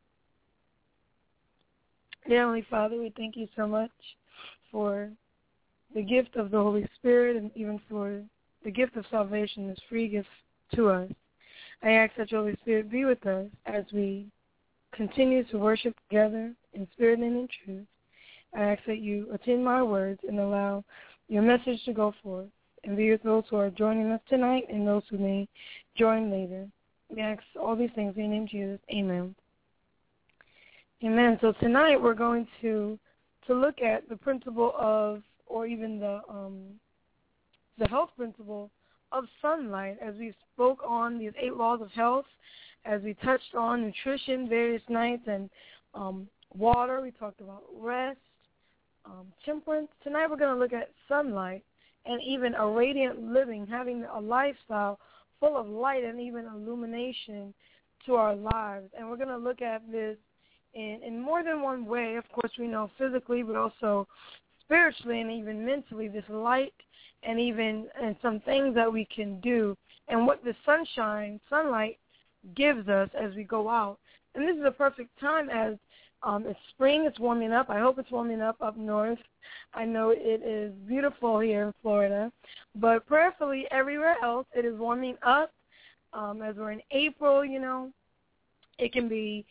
Dear Heavenly Father, we thank you so much for the gift of the Holy Spirit and even for the gift of salvation, this free gift to us. I ask that your Holy Spirit be with us as we continue to worship together in spirit and in truth. I ask that you attend my words and allow your message to go forth and be with those who are joining us tonight and those who may join later. We ask all these things in your name, Jesus. Amen. Amen. So tonight we're going to look at the principle of, or even the health principle of sunlight, as we spoke on these 8 laws of health, as we touched on nutrition various nights and water. We talked about rest, temperance. Tonight we're going to look at sunlight and even a radiant living, having a lifestyle full of light and even illumination to our lives. And we're going to look at this in more than one way. Of course, we know physically, but also spiritually and even mentally, this light and even and some things that we can do and what the sunlight gives us as we go out. And this is a perfect time as it's spring, it's warming up. I hope it's warming up north. I know it is beautiful here in Florida, but prayerfully everywhere else it is warming up. As we're in April, it can be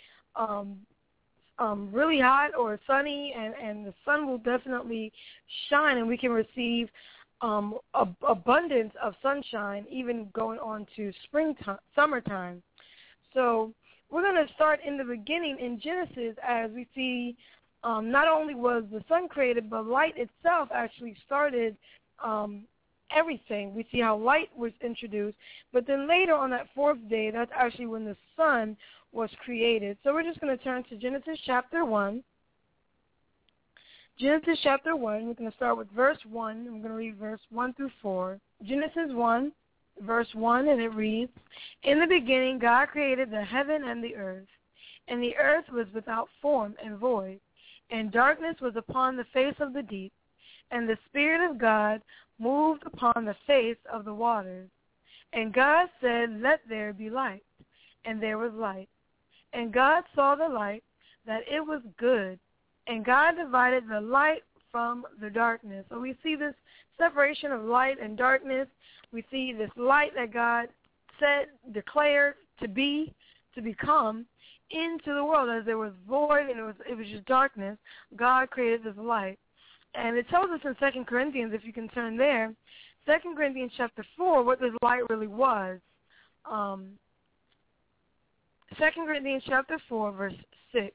really hot or sunny, and the sun will definitely shine, and we can receive abundance of sunshine, even going on to summertime. So we're going to start in the beginning in Genesis, as we see not only was the sun created, but light itself actually started everything. We see how light was introduced, but then later on that fourth day, that's actually when the sun was created. So we're just going to turn to Genesis chapter 1. Genesis chapter 1, we're going to start with verse 1. I'm going to read verse 1 through 4. Genesis 1, verse 1, and it reads, "In the beginning God created the heaven and the earth. And the earth was without form and void, and darkness was upon the face of the deep. And the Spirit of God moved upon the face of the waters. And God said, Let there be light. And there was light. And God saw the light, that it was good. And God divided the light from the darkness." So we see this separation of light and darkness. We see this light that God said, declared to be, to become, into the world. As there was void and it was just darkness, God created this light. And it tells us in 2 Corinthians, if you can turn there, 2 Corinthians chapter 4, what this light really was. 2 Corinthians chapter 4, verse 6.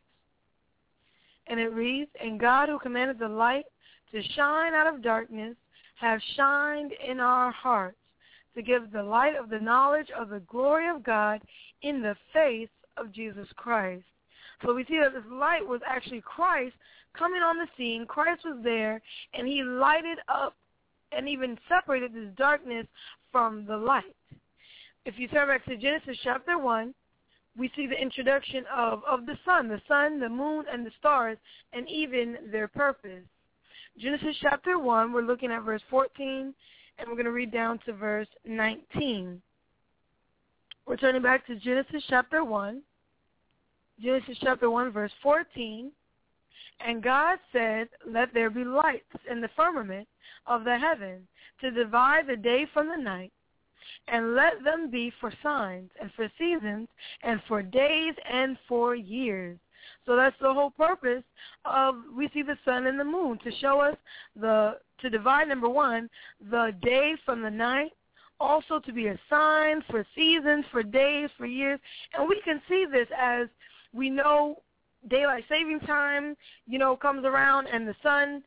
And it reads, "And God, who commanded the light to shine out of darkness, have shined in our hearts to give the light of the knowledge of the glory of God in the face of Jesus Christ." So we see that this light was actually Christ coming on the scene. Christ was there, and he lighted up and even separated this darkness from the light. If you turn back to Genesis chapter 1, we see the introduction of the sun, the moon, and the stars, and even their purpose. Genesis chapter 1, we're looking at verse 14, and we're going to read down to verse 19. We're turning back to Genesis chapter 1. Genesis chapter 1, verse 14. "And God said, Let there be lights in the firmament of the heaven to divide the day from the night, and let them be for signs and for seasons and for days and for years." So that's the whole purpose of, we see the sun and the moon to show us to divide, number one, the day from the night, also to be a sign for seasons, for days, for years. And we can see this as we know daylight saving time, comes around, and the sun,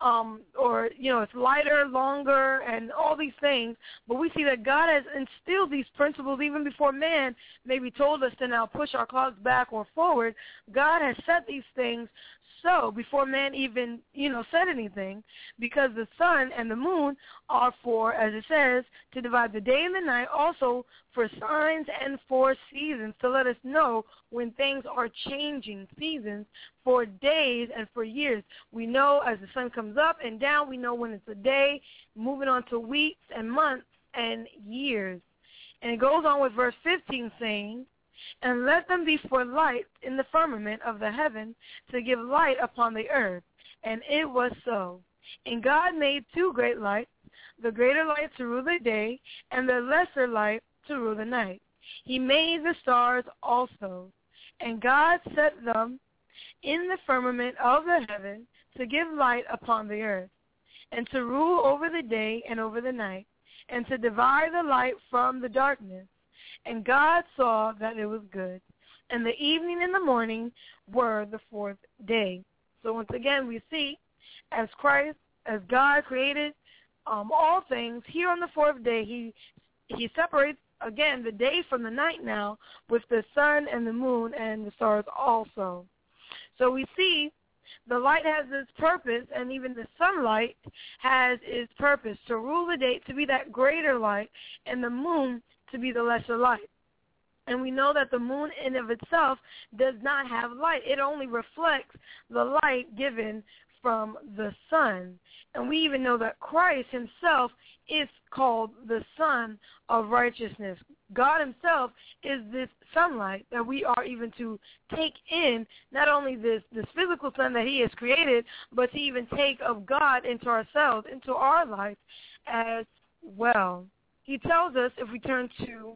it's lighter, longer, and all these things. But we see that God has instilled these principles even before man maybe told us to now push our clocks back or forward. God has set these things so before man even, said anything, because the sun and the moon are for, as it says, to divide the day and the night, also for signs and for seasons, to let us know when things are changing, seasons for days and for years. We know as the sun comes up and down, we know when it's a day, moving on to weeks and months and years. And it goes on with verse 15 saying, "And let them be for light in the firmament of the heaven to give light upon the earth. And it was so. And God made two great lights, the greater light to rule the day, and the lesser light to rule the night. He made the stars also. And God set them in the firmament of the heaven to give light upon the earth, and to rule over the day and over the night, and to divide the light from the darkness. And God saw that it was good. And the evening and the morning were the fourth day." So once again, we see as Christ, as God created all things, here on the fourth day, he separates, again, the day from the night now, with the sun and the moon and the stars also. So we see the light has its purpose, and even the sunlight has its purpose, to rule the day, to be that greater light, and the moon to be the lesser light. And we know that the moon in of itself does not have light. It only reflects the light given from the sun. And we even know that Christ himself is called the Son of Righteousness. God himself is this sunlight that we are even to take in, not only this physical sun that he has created, but to even take of God into ourselves, into our life as well. He tells us, if we turn to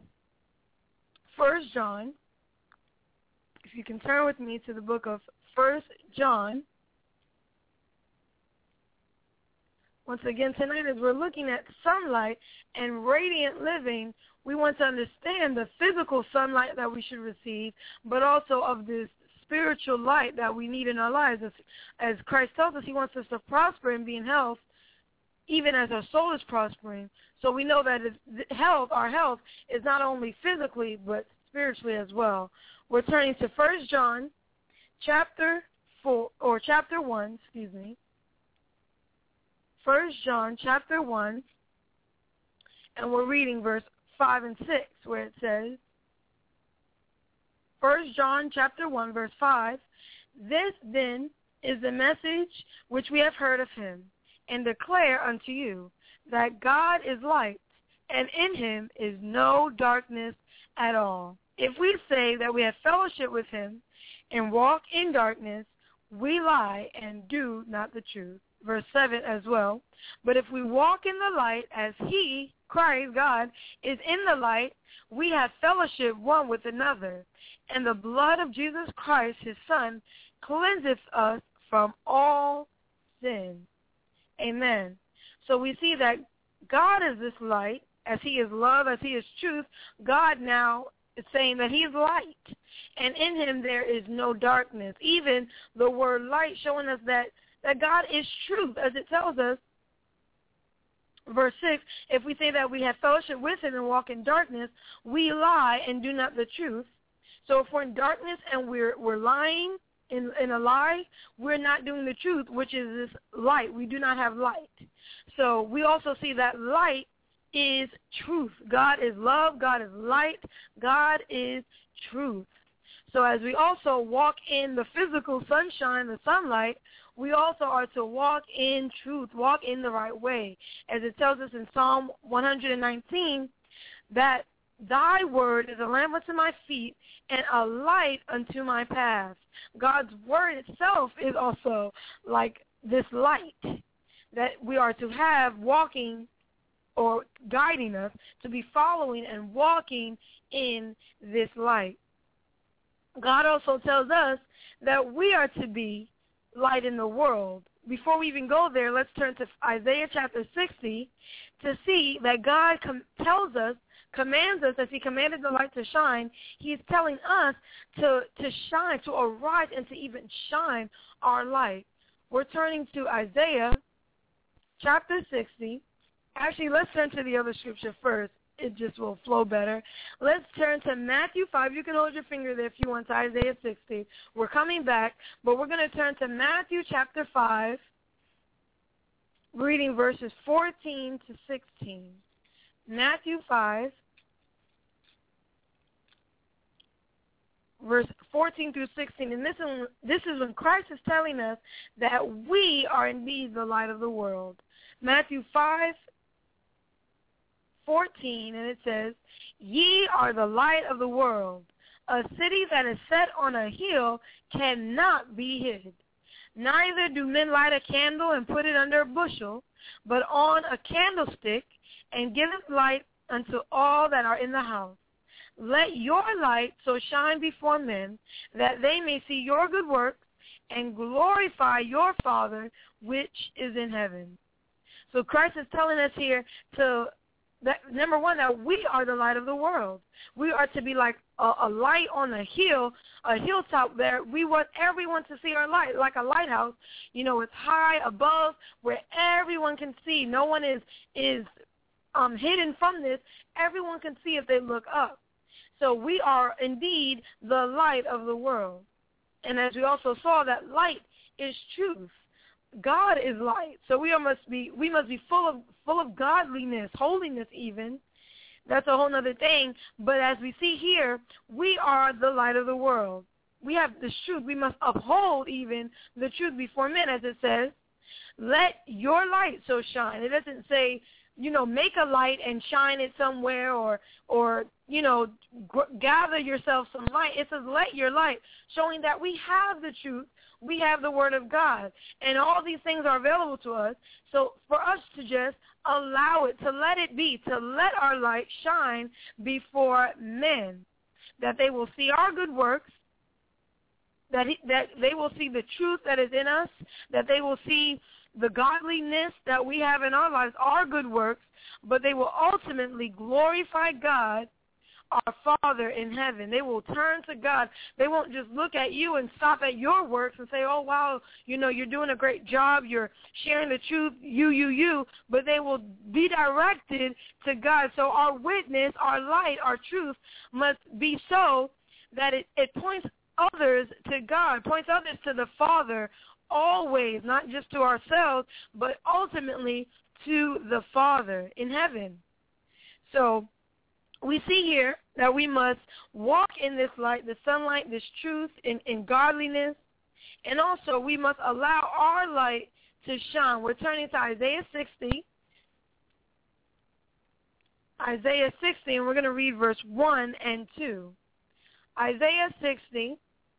1 John, if you can turn with me to the book of 1 John, once again tonight, as we're looking at sunlight and radiant living, we want to understand the physical sunlight that we should receive, but also of this spiritual light that we need in our lives. As Christ tells us, he wants us to prosper and be in health, even as our soul is prospering. So we know that our health is not only physically, but spiritually as well. We're turning to 1 John chapter 1, 1 John chapter 1, and we're reading verse 5 and 6, where it says, 1 John chapter 1, verse 5, "This then is the message which we have heard of him, and declare unto you, that God is light, and in him is no darkness at all. If we say that we have fellowship with him and walk in darkness, we lie and do not the truth." Verse 7 as well, "But if we walk in the light as he, Christ, God, is in the light, we have fellowship one with another, and the blood of Jesus Christ, his Son, cleanseth us from all sin." Amen. So we see that God is this light, as he is love, as he is truth. God now is saying that he is light, and in him there is no darkness. Even the word light showing us that God is truth, as it tells us. Verse 6, "If we say that we have fellowship with him and walk in darkness, we lie and do not the truth." So if we're in darkness and we're lying in a lie, we're not doing the truth, which is this light. We do not have light. So we also see that light is truth. God is love. God is light. God is truth. So as we also walk in the physical sunshine, the sunlight, we also are to walk in truth, walk in the right way. As it tells us in Psalm 119, that thy word is a lamp unto my feet and a light unto my path. God's word itself is also like this light that we are to have walking or guiding us to be following and walking in this light. God also tells us that we are to be light in the world. Before we even go there, let's turn to Isaiah chapter 60 to see that God commands us, as he commanded the light to shine, he's telling us to shine, to arise, and to even shine our light. We're turning to Isaiah chapter 60. Actually, let's turn to the other scripture first. It just will flow better. Let's turn to Matthew 5. You can hold your finger there if you want to Isaiah 60. We're coming back, but we're going to turn to Matthew chapter 5, reading verses 14 to 16. Matthew 5, verse 14 through 16. And this is when Christ is telling us that we are indeed the light of the world. Matthew 5:14, and it says, "Ye are the light of the world. A city that is set on a hill cannot be hid. Neither do men light a candle and put it under a bushel, but on a candlestick, and giveth light unto all that are in the house. Let your light so shine before men, that they may see your good works and glorify your Father which is in heaven." So Christ is telling us here that, number one, that we are the light of the world. We are to be like a light on a hilltop there. We want everyone to see our light, like a lighthouse. You know, it's high above where everyone can see. No one is hidden from this. Everyone can see if they look up. So we are indeed the light of the world. And as we also saw, that light is truth. God is light. So we must be full of godliness, holiness even. That's a whole other thing. But as we see here, we are the light of the world. We have this truth. We must uphold even the truth before men, as it says. Let your light so shine. It doesn't say, make a light and shine it somewhere or gather yourself some light. It says, let your light, showing that we have the truth. We have the word of God. And all these things are available to us. So for us to just allow it, to let it be, to let our light shine before men, that they will see our good works, that they will see the truth that is in us, that they will see the godliness that we have in our lives are good works, but they will ultimately glorify God, our Father in heaven. They will turn to God. They won't just look at you and stop at your works and say, oh, wow, you're doing a great job. You're sharing the truth, you. But they will be directed to God. So our witness, our light, our truth must be so that it points others to God, points others to the Father always, not just to ourselves, but ultimately to the Father in heaven. So we see here that we must walk in this light, the sunlight, this truth, in godliness, and also we must allow our light to shine. We're turning to Isaiah 60. Isaiah 60, and we're going to read verse 1 and 2. Isaiah 60,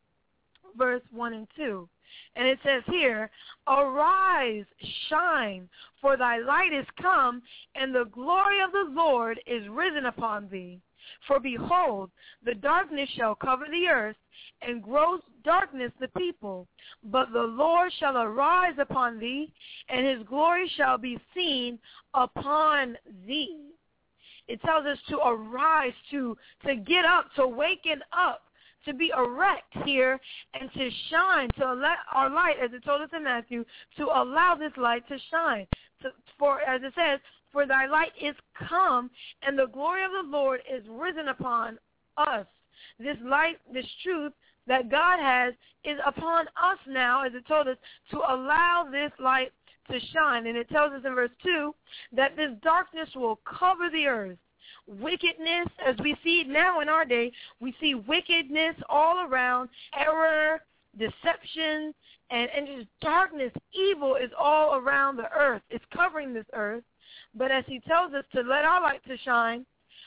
verse 1 and 2. And it says here, arise, shine, for thy light is come, and the glory of the Lord is risen upon thee. For behold, the darkness shall cover the earth, and gross darkness the people. But the Lord shall arise upon thee, and his glory shall be seen upon thee. It tells us to arise, to get up, to waken up, to be erect here, and to shine, to let our light, as it told us in Matthew, to allow this light to shine. For, as it says, for thy light is come, and the glory of the Lord is risen upon us. This light, this truth that God has is upon us now, as it told us, to allow this light to shine. And it tells us in verse 2 that this darkness will cover the earth. Wickedness, as we see now in our day, we see wickedness all around, error, deception, and just darkness. Evil is all around the earth. It's covering this earth. But as he tells us to let our light to shine,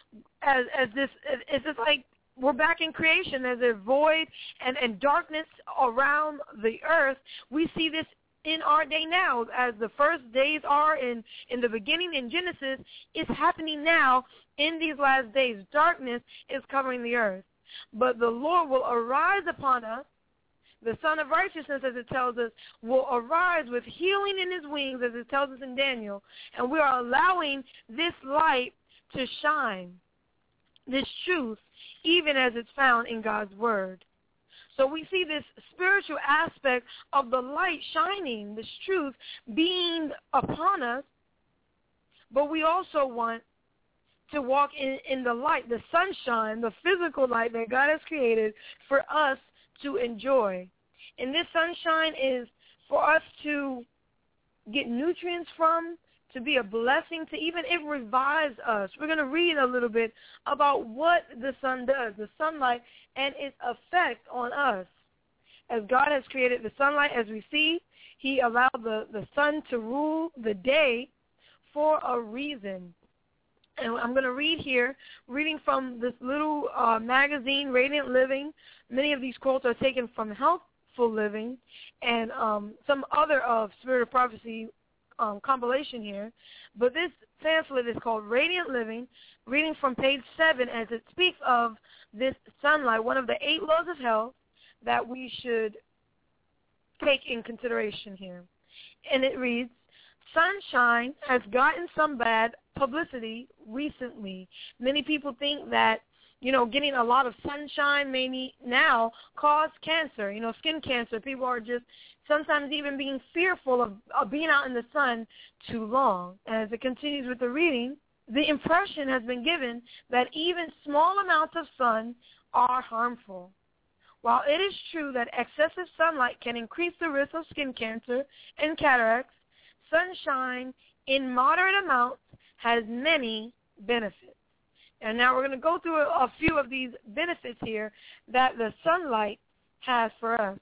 it's just like we're back in creation. There's a void and darkness around the earth. We see this in our day now, as the first days are in the beginning in Genesis, it's happening now in these last days. Darkness is covering the earth. But the Lord will arise upon us. The Son of Righteousness, as it tells us, will arise with healing in his wings, as it tells us in Daniel. And we are allowing this light to shine, this truth, even as it's found in God's Word. So we see this spiritual aspect of the light shining, this truth being upon us, but we also want to walk in the light, the sunshine, the physical light that God has created for us to enjoy. And this sunshine is for us to get nutrients from, to be a blessing, to even it revives us. We're going to read a little bit about what the sun does, the sunlight, and its effect on us. As God has created the sunlight, as we see, he allowed the sun to rule the day for a reason. And I'm going to read here, reading from this little magazine, Radiant Living. Many of these quotes are taken from Healthful Living and some other of Spirit of Prophecy compilation here. But this pamphlet is called Radiant Living, reading from page 7 as it speaks of this sunlight, one of the 8 laws of health that we should take in consideration here. And it reads, sunshine has gotten some bad publicity recently. Many people think that, getting a lot of sunshine may now cause cancer, skin cancer. People are just sometimes even being fearful of being out in the sun too long. And as it continues with the reading, the impression has been given that even small amounts of sun are harmful. While it is true that excessive sunlight can increase the risk of skin cancer and cataracts, sunshine in moderate amounts has many benefits. And now we're going to go through a few of these benefits here that the sunlight has for us.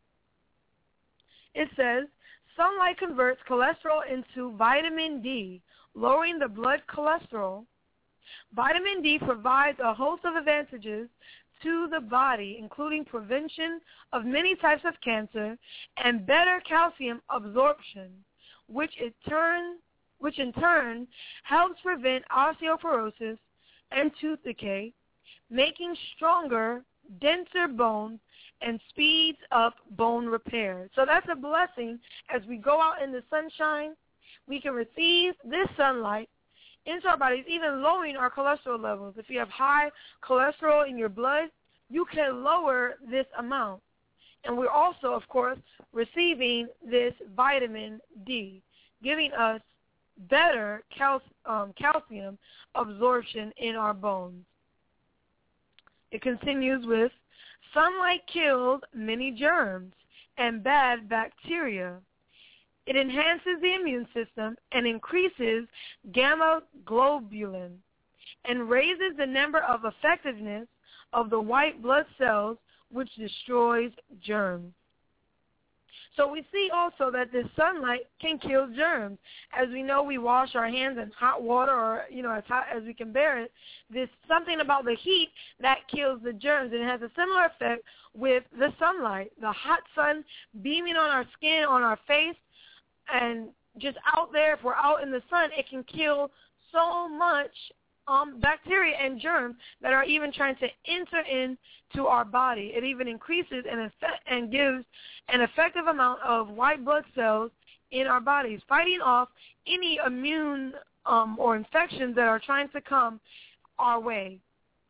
It says, sunlight converts cholesterol into vitamin D, lowering the blood cholesterol. Vitamin D provides a host of advantages to the body, including prevention of many types of cancer and better calcium absorption, which in turn helps prevent osteoporosis and tooth decay, making stronger, denser bones and speeds up bone repair. So that's a blessing. As we go out in the sunshine, we can receive this sunlight into our bodies, even lowering our cholesterol levels. If you have high cholesterol in your blood, you can lower this amount. And we're also, of course, receiving this vitamin D, giving us better calcium absorption in our bones. It continues with, sunlight kills many germs and bad bacteria. It enhances the immune system and increases gamma globulin and raises the number of effectiveness of the white blood cells, which destroys germs. So we see also that this sunlight can kill germs. As we know, we wash our hands in hot water or, as hot as we can bear it. There's something about the heat that kills the germs, and it has a similar effect with the sunlight. The hot sun beaming on our skin, on our face, and just out there, if we're out in the sun, it can kill so much bacteria and germs that are even trying to enter into our body. It even increases and gives an effective amount of white blood cells in our bodies, fighting off any immune or infections that are trying to come our way.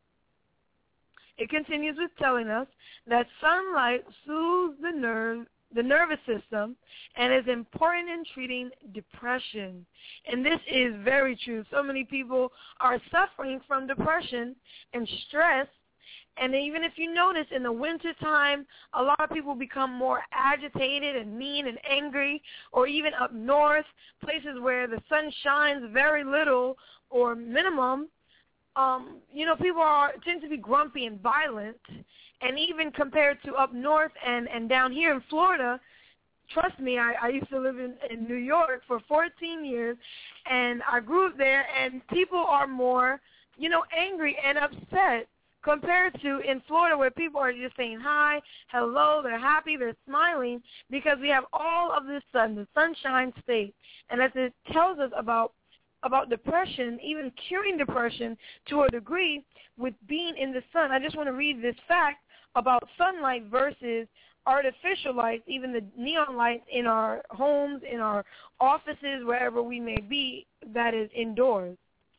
It continues with telling us that sunlight soothes the nervous system and is important in treating depression. And this is very true. So many people are suffering from depression and stress. And even if you notice in the wintertime, a lot of people become more agitated and mean and angry, or even up north, places where the sun shines very little or minimum. People tend to be grumpy and violent. And even compared to up north and down here in Florida, trust me, I used to live in New York for 14 years, and I grew up there, and people are more, angry and upset compared to in Florida, where people are just saying hi, hello, they're happy, they're smiling, because we have all of this sun, the sunshine state. And as it tells us about depression, even curing depression to a degree with being in the sun. I just want to read this fact about sunlight versus artificial lights, even the neon lights in our homes, in our offices, wherever we may be, that is indoors.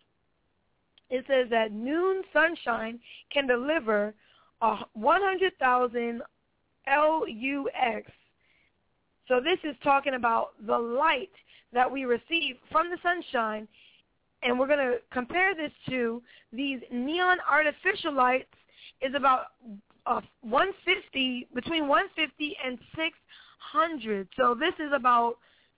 It says that noon sunshine can deliver 100,000 LUX. So this is talking about the light that we receive from the sunshine, and we're going to compare this to these neon artificial lights is about 150, between 150 and 600. So this is about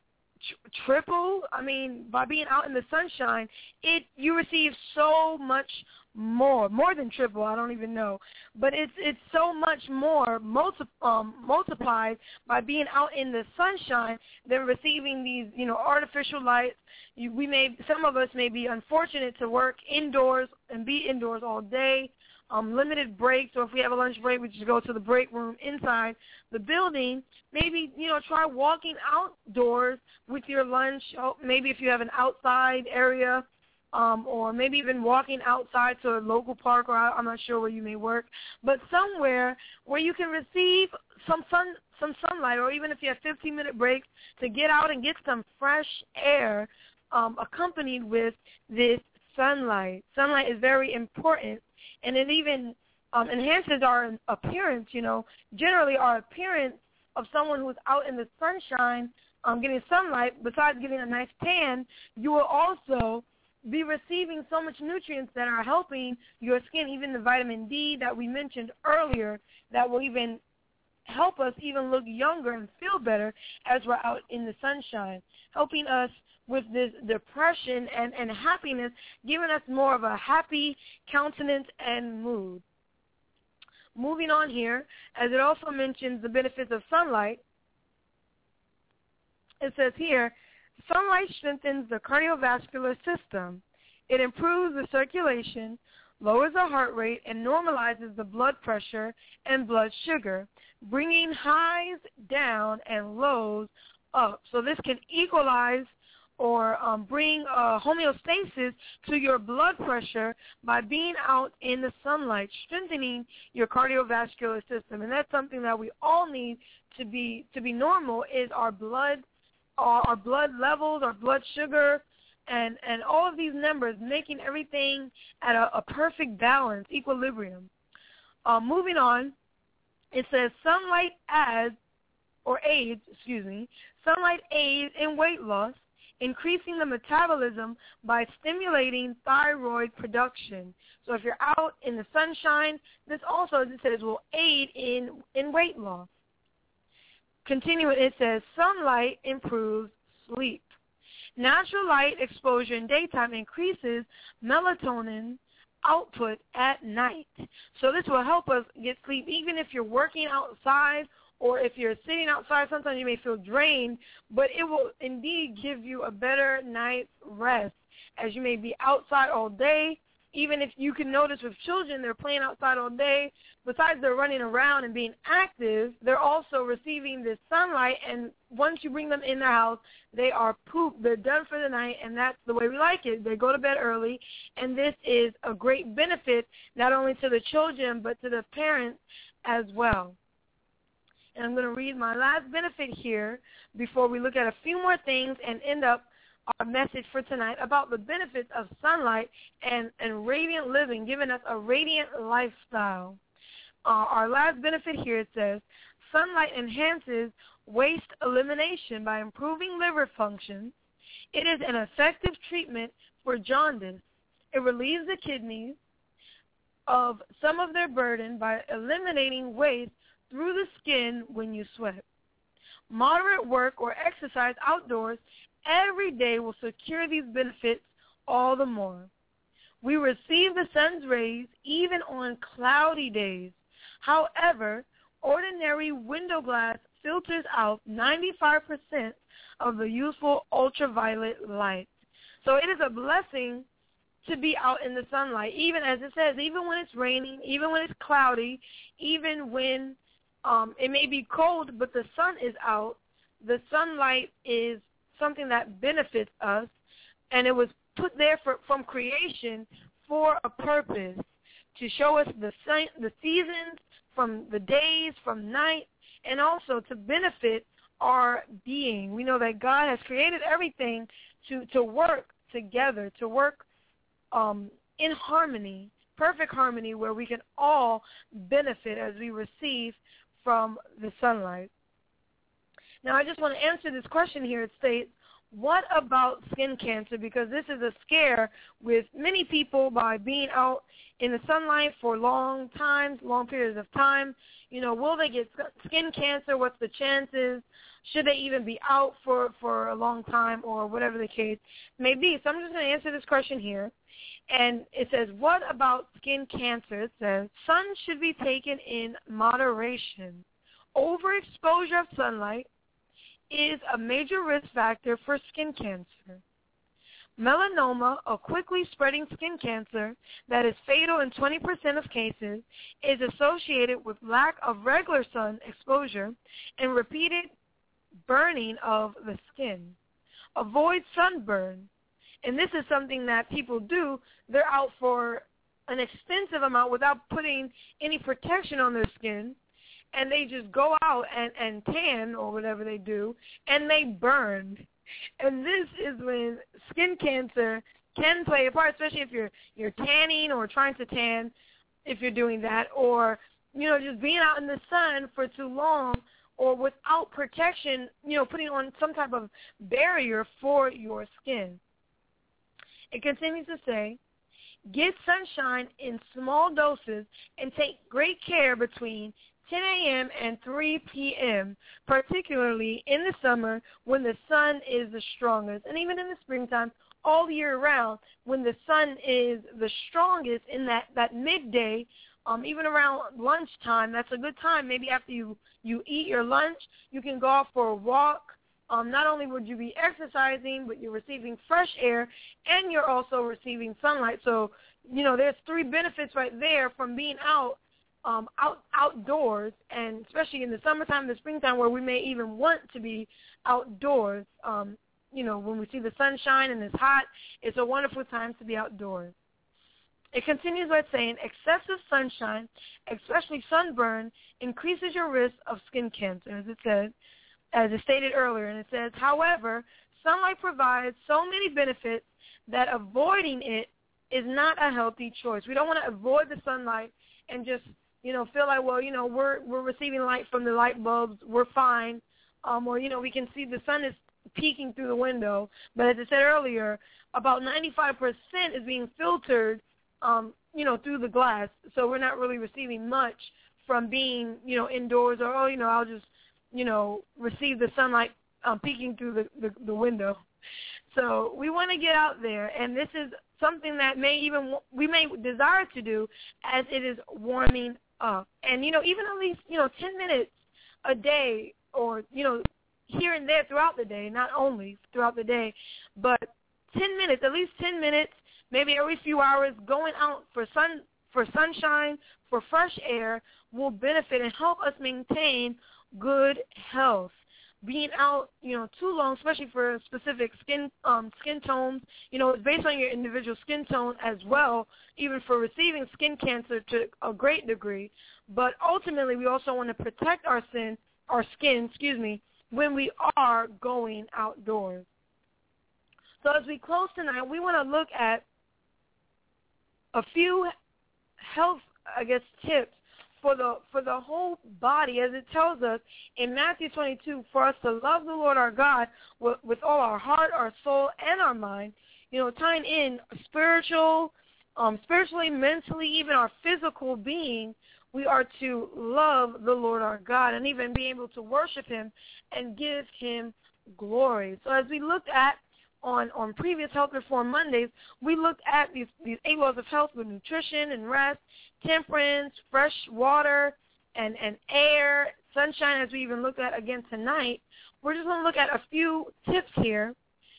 triple. I mean, by being out in the sunshine, you receive so much more than triple. I don't even know, but it's so much more multiplied by being out in the sunshine than receiving these artificial lights. Some of us may be unfortunate to work indoors and be indoors all day. Limited breaks, or if we have a lunch break, we just go to the break room inside the building. Maybe, try walking outdoors with your lunch. Maybe if you have an outside area, or maybe even walking outside to a local park, or I'm not sure where you may work, but somewhere where you can receive some sunlight, or even if you have 15-minute breaks, to get out and get some fresh air accompanied with this sunlight. Sunlight is very important. And it even enhances our appearance, Generally, our appearance of someone who's out in the sunshine getting sunlight, besides getting a nice tan, you will also be receiving so much nutrients that are helping your skin, even the vitamin D that we mentioned earlier, that will even help us even look younger and feel better as we're out in the sunshine, helping us with this depression and happiness, giving us more of a happy countenance and mood. Moving on here, as it also mentions the benefits of sunlight, it says here, sunlight strengthens the cardiovascular system. It improves the circulation, lowers the heart rate, and normalizes the blood pressure and blood sugar, bringing highs down and lows up. So this can equalize bring homeostasis to your blood pressure by being out in the sunlight, strengthening your cardiovascular system. And that's something that we all need to be normal, is our blood levels, our blood sugar, and all of these numbers, making everything at a perfect balance, equilibrium. Moving on, it says sunlight aids in weight loss, increasing the metabolism by stimulating thyroid production. So if you're out in the sunshine, this also, it says, will aid in weight loss. Continuing, it says sunlight improves sleep. Natural light exposure in daytime increases melatonin output at night. So this will help us get sleep. Even if you're working outside or if you're sitting outside, sometimes you may feel drained, but it will indeed give you a better night's rest, as you may be outside all day. Even if you can notice with children, they're playing outside all day. Besides they're running around and being active, they're also receiving this sunlight, and once you bring them in the house, they are pooped. They're done for the night, and that's the way we like it. They go to bed early, and this is a great benefit not only to the children but to the parents as well. And I'm going to read my last benefit here before we look at a few more things and end up our message for tonight about the benefits of sunlight and radiant living, giving us a radiant lifestyle. Our last benefit here, it says, sunlight enhances waste elimination by improving liver function. It is an effective treatment for jaundice. It relieves the kidneys of some of their burden by eliminating waste through the skin when you sweat. Moderate work or exercise outdoors every day will secure these benefits all the more. We receive the sun's rays even on cloudy days. However, ordinary window glass filters out 95% of the useful ultraviolet light. So it is a blessing to be out in the sunlight, even as it says, even when it's raining, even when it's cloudy, even when it may be cold, but the sun is out. The sunlight is something that benefits us, and it was put there from creation for a purpose, to show us the seasons, from the days, from night, and also to benefit our being. We know that God has created everything to work together, to work in harmony, perfect harmony, where we can all benefit as we receive from the sunlight. Now, I just want to answer this question here. It states, what about skin cancer? Because this is a scare with many people by being out in the sunlight for long periods of time. You know, will they get skin cancer? What's the chances? Should they even be out for a long time, or whatever the case may be? So I'm just going to answer this question here. And it says, what about skin cancer? It says, sun should be taken in moderation. Overexposure of sunlight is a major risk factor for skin cancer. Melanoma, a quickly spreading skin cancer that is fatal in 20% of cases, is associated with lack of regular sun exposure and repeated burning of the skin. Avoid sunburn. And this is something that people do. They're out for an extensive amount without putting any protection on their skin, and they just go out and tan or whatever they do, and they burn. And this is when skin cancer can play a part, especially if you're tanning or trying to tan, if you're doing that, or, you know, just being out in the sun for too long, or without protection, you know, putting on some type of barrier for your skin. It continues to say, get sunshine in small doses and take great care between 10 a.m. and 3 p.m., particularly in the summer when the sun is the strongest, and even in the springtime, all year round, when the sun is the strongest in that midday, even around lunchtime. That's a good time. Maybe after you eat your lunch, you can go out for a walk. Not only would you be exercising, but you're receiving fresh air, and you're also receiving sunlight. So, you know, there's 3 benefits right there from being outdoors, and especially in the summertime, the springtime, where we may even want to be outdoors. when we see the sunshine and it's hot, it's a wonderful time to be outdoors. It continues by saying, excessive sunshine, especially sunburn, increases your risk of skin cancer, as it stated earlier. And it says, however, sunlight provides so many benefits that avoiding it is not a healthy choice. We don't want to avoid the sunlight and just, feel like, well, we're receiving light from the light bulbs, we're fine. Or, we can see the sun is peeking through the window. But as I said earlier, about 95% is being filtered, through the glass. So we're not really receiving much from being, indoors or, I'll just, receive the sunlight peeking through the window. So we want to get out there, and this is something that we may desire to do as it is warming up. And, even at least, 10 minutes a day or, here and there throughout the day, not only throughout the day, but 10 minutes, at least 10 minutes, maybe every few hours, going out for sunshine, for fresh air will benefit and help us maintain good health. Being out, too long, especially for specific skin tones, it's based on your individual skin tone as well, even for receiving skin cancer to a great degree. But ultimately, we also want to protect our skin, when we are going outdoors. So as we close tonight, we want to look at a few health, tips for the whole body, as it tells us in Matthew 22, for us to love the Lord our God with all our heart, our soul, and our mind, tying in spiritually, mentally, even our physical being. We are to love the Lord our God and even be able to worship him and give him glory. So as we looked at on previous Health Reform Mondays, we looked at these 8 laws of health with nutrition and rest, temperance, fresh water, and air, sunshine, as we even looked at again tonight. We're just going to look at a few tips here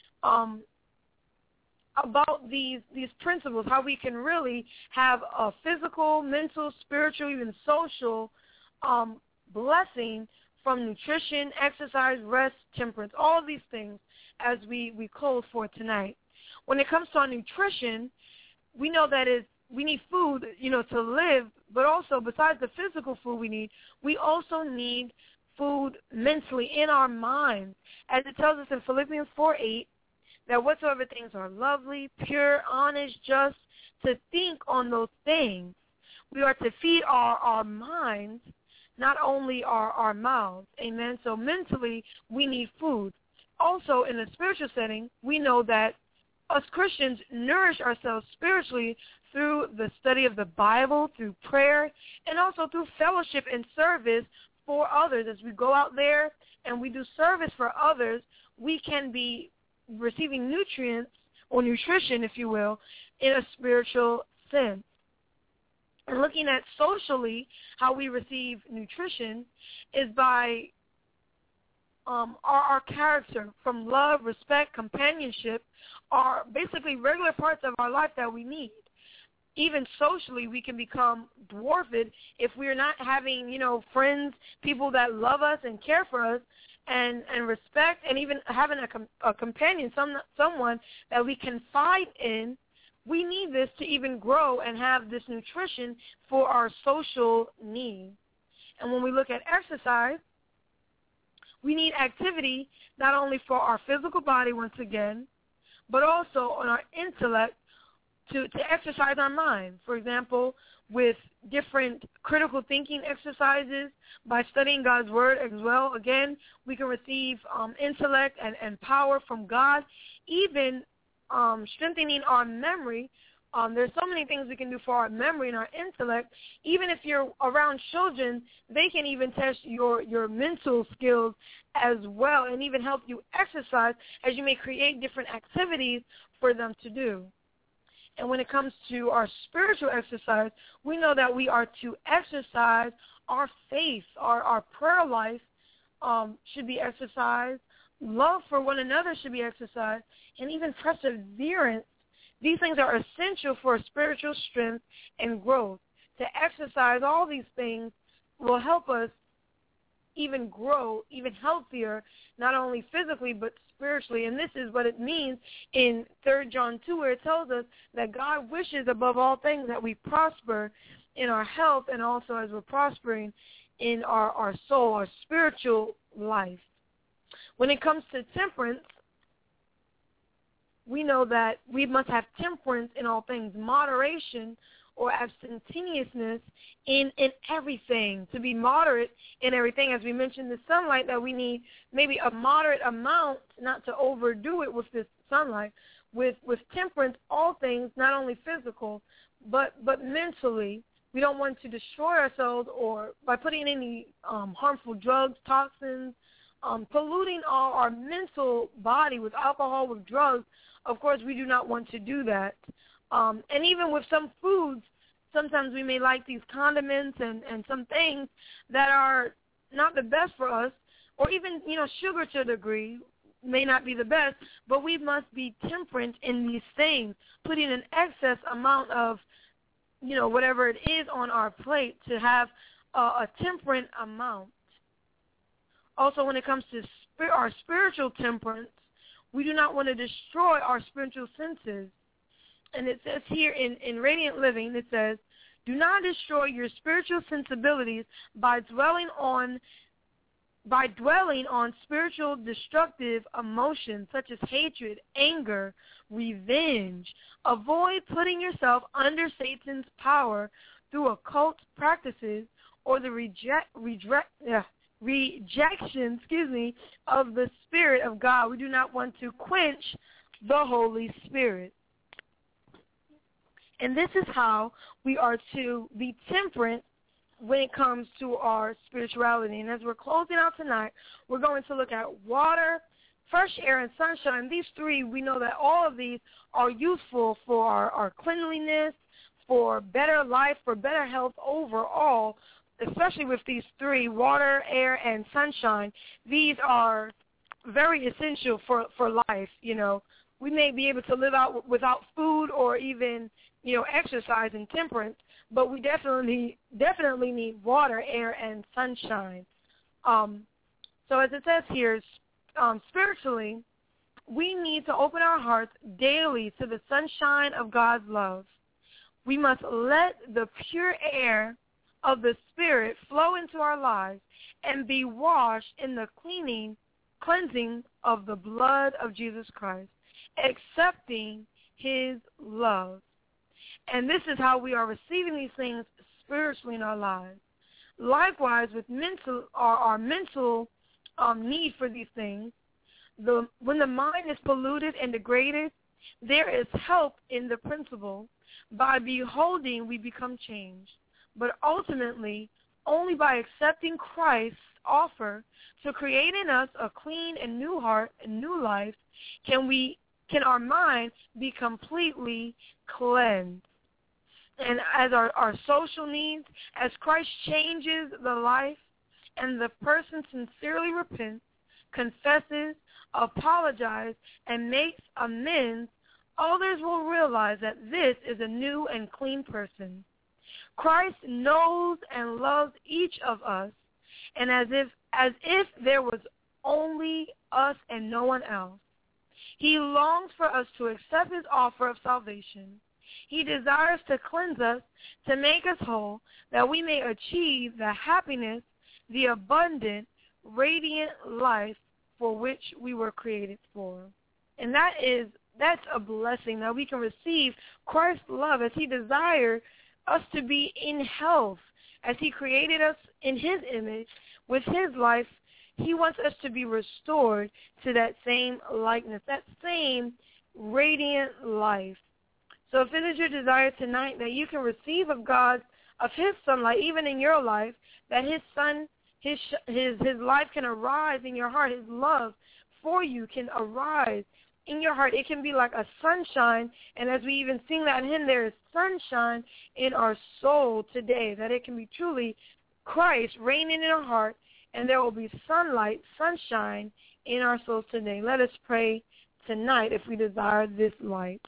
about these principles, how we can really have a physical, mental, spiritual, even social blessing from nutrition, exercise, rest, temperance, all of these things as we close for tonight. When it comes to our nutrition, we know that we need food, to live, but also besides the physical food we also need food mentally in our minds. As it tells us in Philippians 4:8, that whatsoever things are lovely, pure, honest, just, to think on those things. We are to feed our minds, not only our mouths. Amen. So mentally, we need food. Also, in a spiritual setting, we know that us Christians nourish ourselves spiritually through the study of the Bible, through prayer, and also through fellowship and service for others. As we go out there and we do service for others, we can be receiving nutrients or nutrition, if you will, in a spiritual sense. And looking at socially how we receive nutrition is by our character, from love, respect, companionship, are basically regular parts of our life that we need. Even socially, we can become dwarfed if we're not having, friends, people that love us and care for us and respect, and even having a companion, someone that we confide in. We need this to even grow and have this nutrition for our social needs. And when we look at exercise, we need activity not only for our physical body, once again, but also on our intellect to exercise our mind. For example, with different critical thinking exercises, by studying God's Word as well. Again, we can receive intellect and power from God, even strengthening our memory. There's so many things we can do for our memory and our intellect. Even if you're around children, they can even test your mental skills as well, and even help you exercise as you may create different activities for them to do. And when it comes to our spiritual exercise, we know that we are to exercise our faith. Our prayer life should be exercised. Love for one another should be exercised. And even perseverance. These things are essential for spiritual strength and growth. To exercise all these things will help us even grow even healthier, not only physically but spiritually. And this is what it means in 3 John 2, where it tells us that God wishes above all things that we prosper in our health and also as we're prospering in our soul, our spiritual life. When it comes to temperance, we know that we must have temperance in all things, moderation or abstemiousness in everything, to be moderate in everything. As we mentioned the sunlight, that we need maybe a moderate amount, not to overdo it with this sunlight. With temperance, all things, not only physical, but mentally. We don't want to destroy ourselves or by putting in any harmful drugs, toxins, polluting all our mental body with alcohol, with drugs. Of course, we do not want to do that. And even with some foods, sometimes we may like these condiments and some things that are not the best for us, or even, sugar to a degree may not be the best, but we must be temperate in these things, putting an excess amount of, whatever it is on our plate, to have a temperate amount. Also, when it comes to our spiritual temperance, we do not want to destroy our spiritual senses. And it says here in Radiant Living, it says, do not destroy your spiritual sensibilities by dwelling on spiritual destructive emotions such as hatred, anger, revenge. Avoid putting yourself under Satan's power through occult practices or the rejection of the Spirit of God. We do not want to quench the Holy Spirit. And this is how we are to be temperate when it comes to our spirituality. And as we're closing out tonight, we're going to look at water, fresh air, and sunshine. These three, we know that all of these are useful for our cleanliness, for better life, for better health overall, especially with these three, water, air, and sunshine. These are very essential for life. We may be able to live out without food or even, exercise and temperance, but we definitely need water, air, and sunshine. So as it says here, spiritually, we need to open our hearts daily to the sunshine of God's love. We must let the pure air of the Spirit flow into our lives and be washed in the cleansing of the blood of Jesus Christ, accepting His love. And this is how we are receiving these things spiritually in our lives. Likewise, with our mental need for these things, when the mind is polluted and degraded, there is help in the principle. By beholding, we become changed. But ultimately, only by accepting Christ's offer to create in us a clean and new heart and new life can our mind be completely cleansed. And as our social needs, as Christ changes the life and the person sincerely repents, confesses, apologizes, and makes amends, others will realize that this is a new and clean person. Christ knows and loves each of us, and as if there was only us and no one else. He longs for us to accept His offer of salvation. He desires to cleanse us, to make us whole, that we may achieve the happiness, the abundant, radiant life for which we were created for. And that's a blessing, that we can receive Christ's love as He desires us to be in health. As He created us in His image, with His life, He wants us to be restored to that same likeness, that same radiant life. So if it is your desire tonight that you can receive of His sunlight, even in your life, that His life can arise in your heart, His love for you can arise in your heart. It can be like a sunshine, and as we even sing that hymn, there is sunshine in our soul today, that it can be truly Christ reigning in our heart, and there will be sunlight, sunshine in our souls today. Let us pray tonight if we desire this light.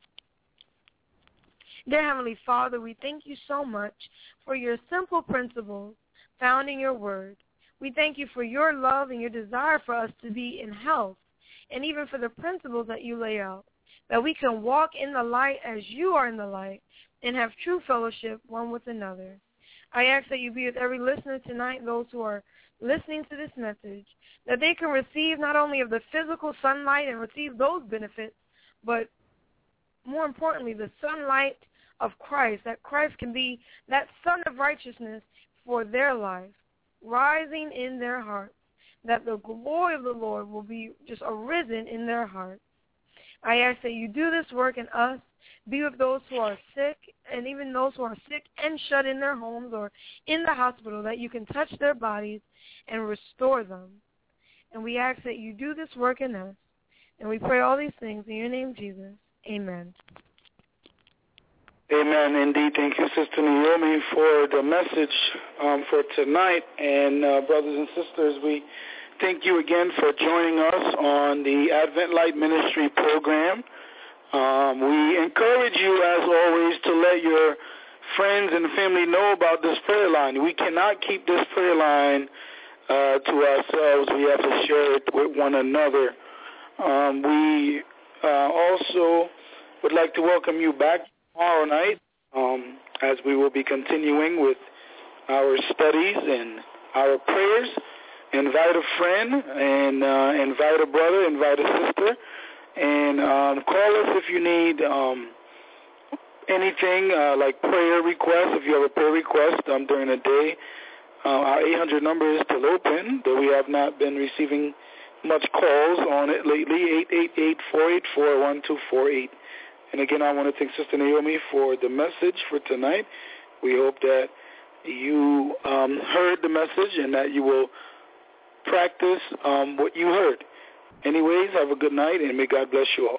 Dear Heavenly Father, we thank you so much for your simple principles found in your word. We thank you for your love and your desire for us to be in health, and even for the principles that you lay out, that we can walk in the light as you are in the light and have true fellowship one with another. I ask that you be with every listener tonight, those who are listening to this message, that they can receive not only of the physical sunlight and receive those benefits, but more importantly, the sunlight of Christ, that Christ can be that sun of righteousness for their life, rising in their hearts, that the glory of the Lord will be just arisen in their hearts. I ask that you do this work in us, be with those who are sick, and even those who are sick and shut in their homes or in the hospital, that you can touch their bodies and restore them. And we ask that you do this work in us. And we pray all these things in your name, Jesus. Amen. Amen. Indeed. Thank you, Sister Naomi, for the message for tonight. And brothers and sisters, we thank you again for joining us on the Advent Light Ministry program. We encourage you, as always, to let your friends and family know about this prayer line. We cannot keep this prayer line to ourselves. We have to share it with one another. We also would like to welcome you back tomorrow night as we will be continuing with our studies and our prayers. Invite a friend and invite a brother, invite a sister, and call us if you need anything like prayer requests. If you have a prayer request during the day, our 800 number is still open, though we have not been receiving much calls on it lately, 888-484-1248. And again, I want to thank Sister Naomi for the message for tonight. We hope that you heard the message and that you will practice what you heard. Anyways, have a good night, and may God bless you all.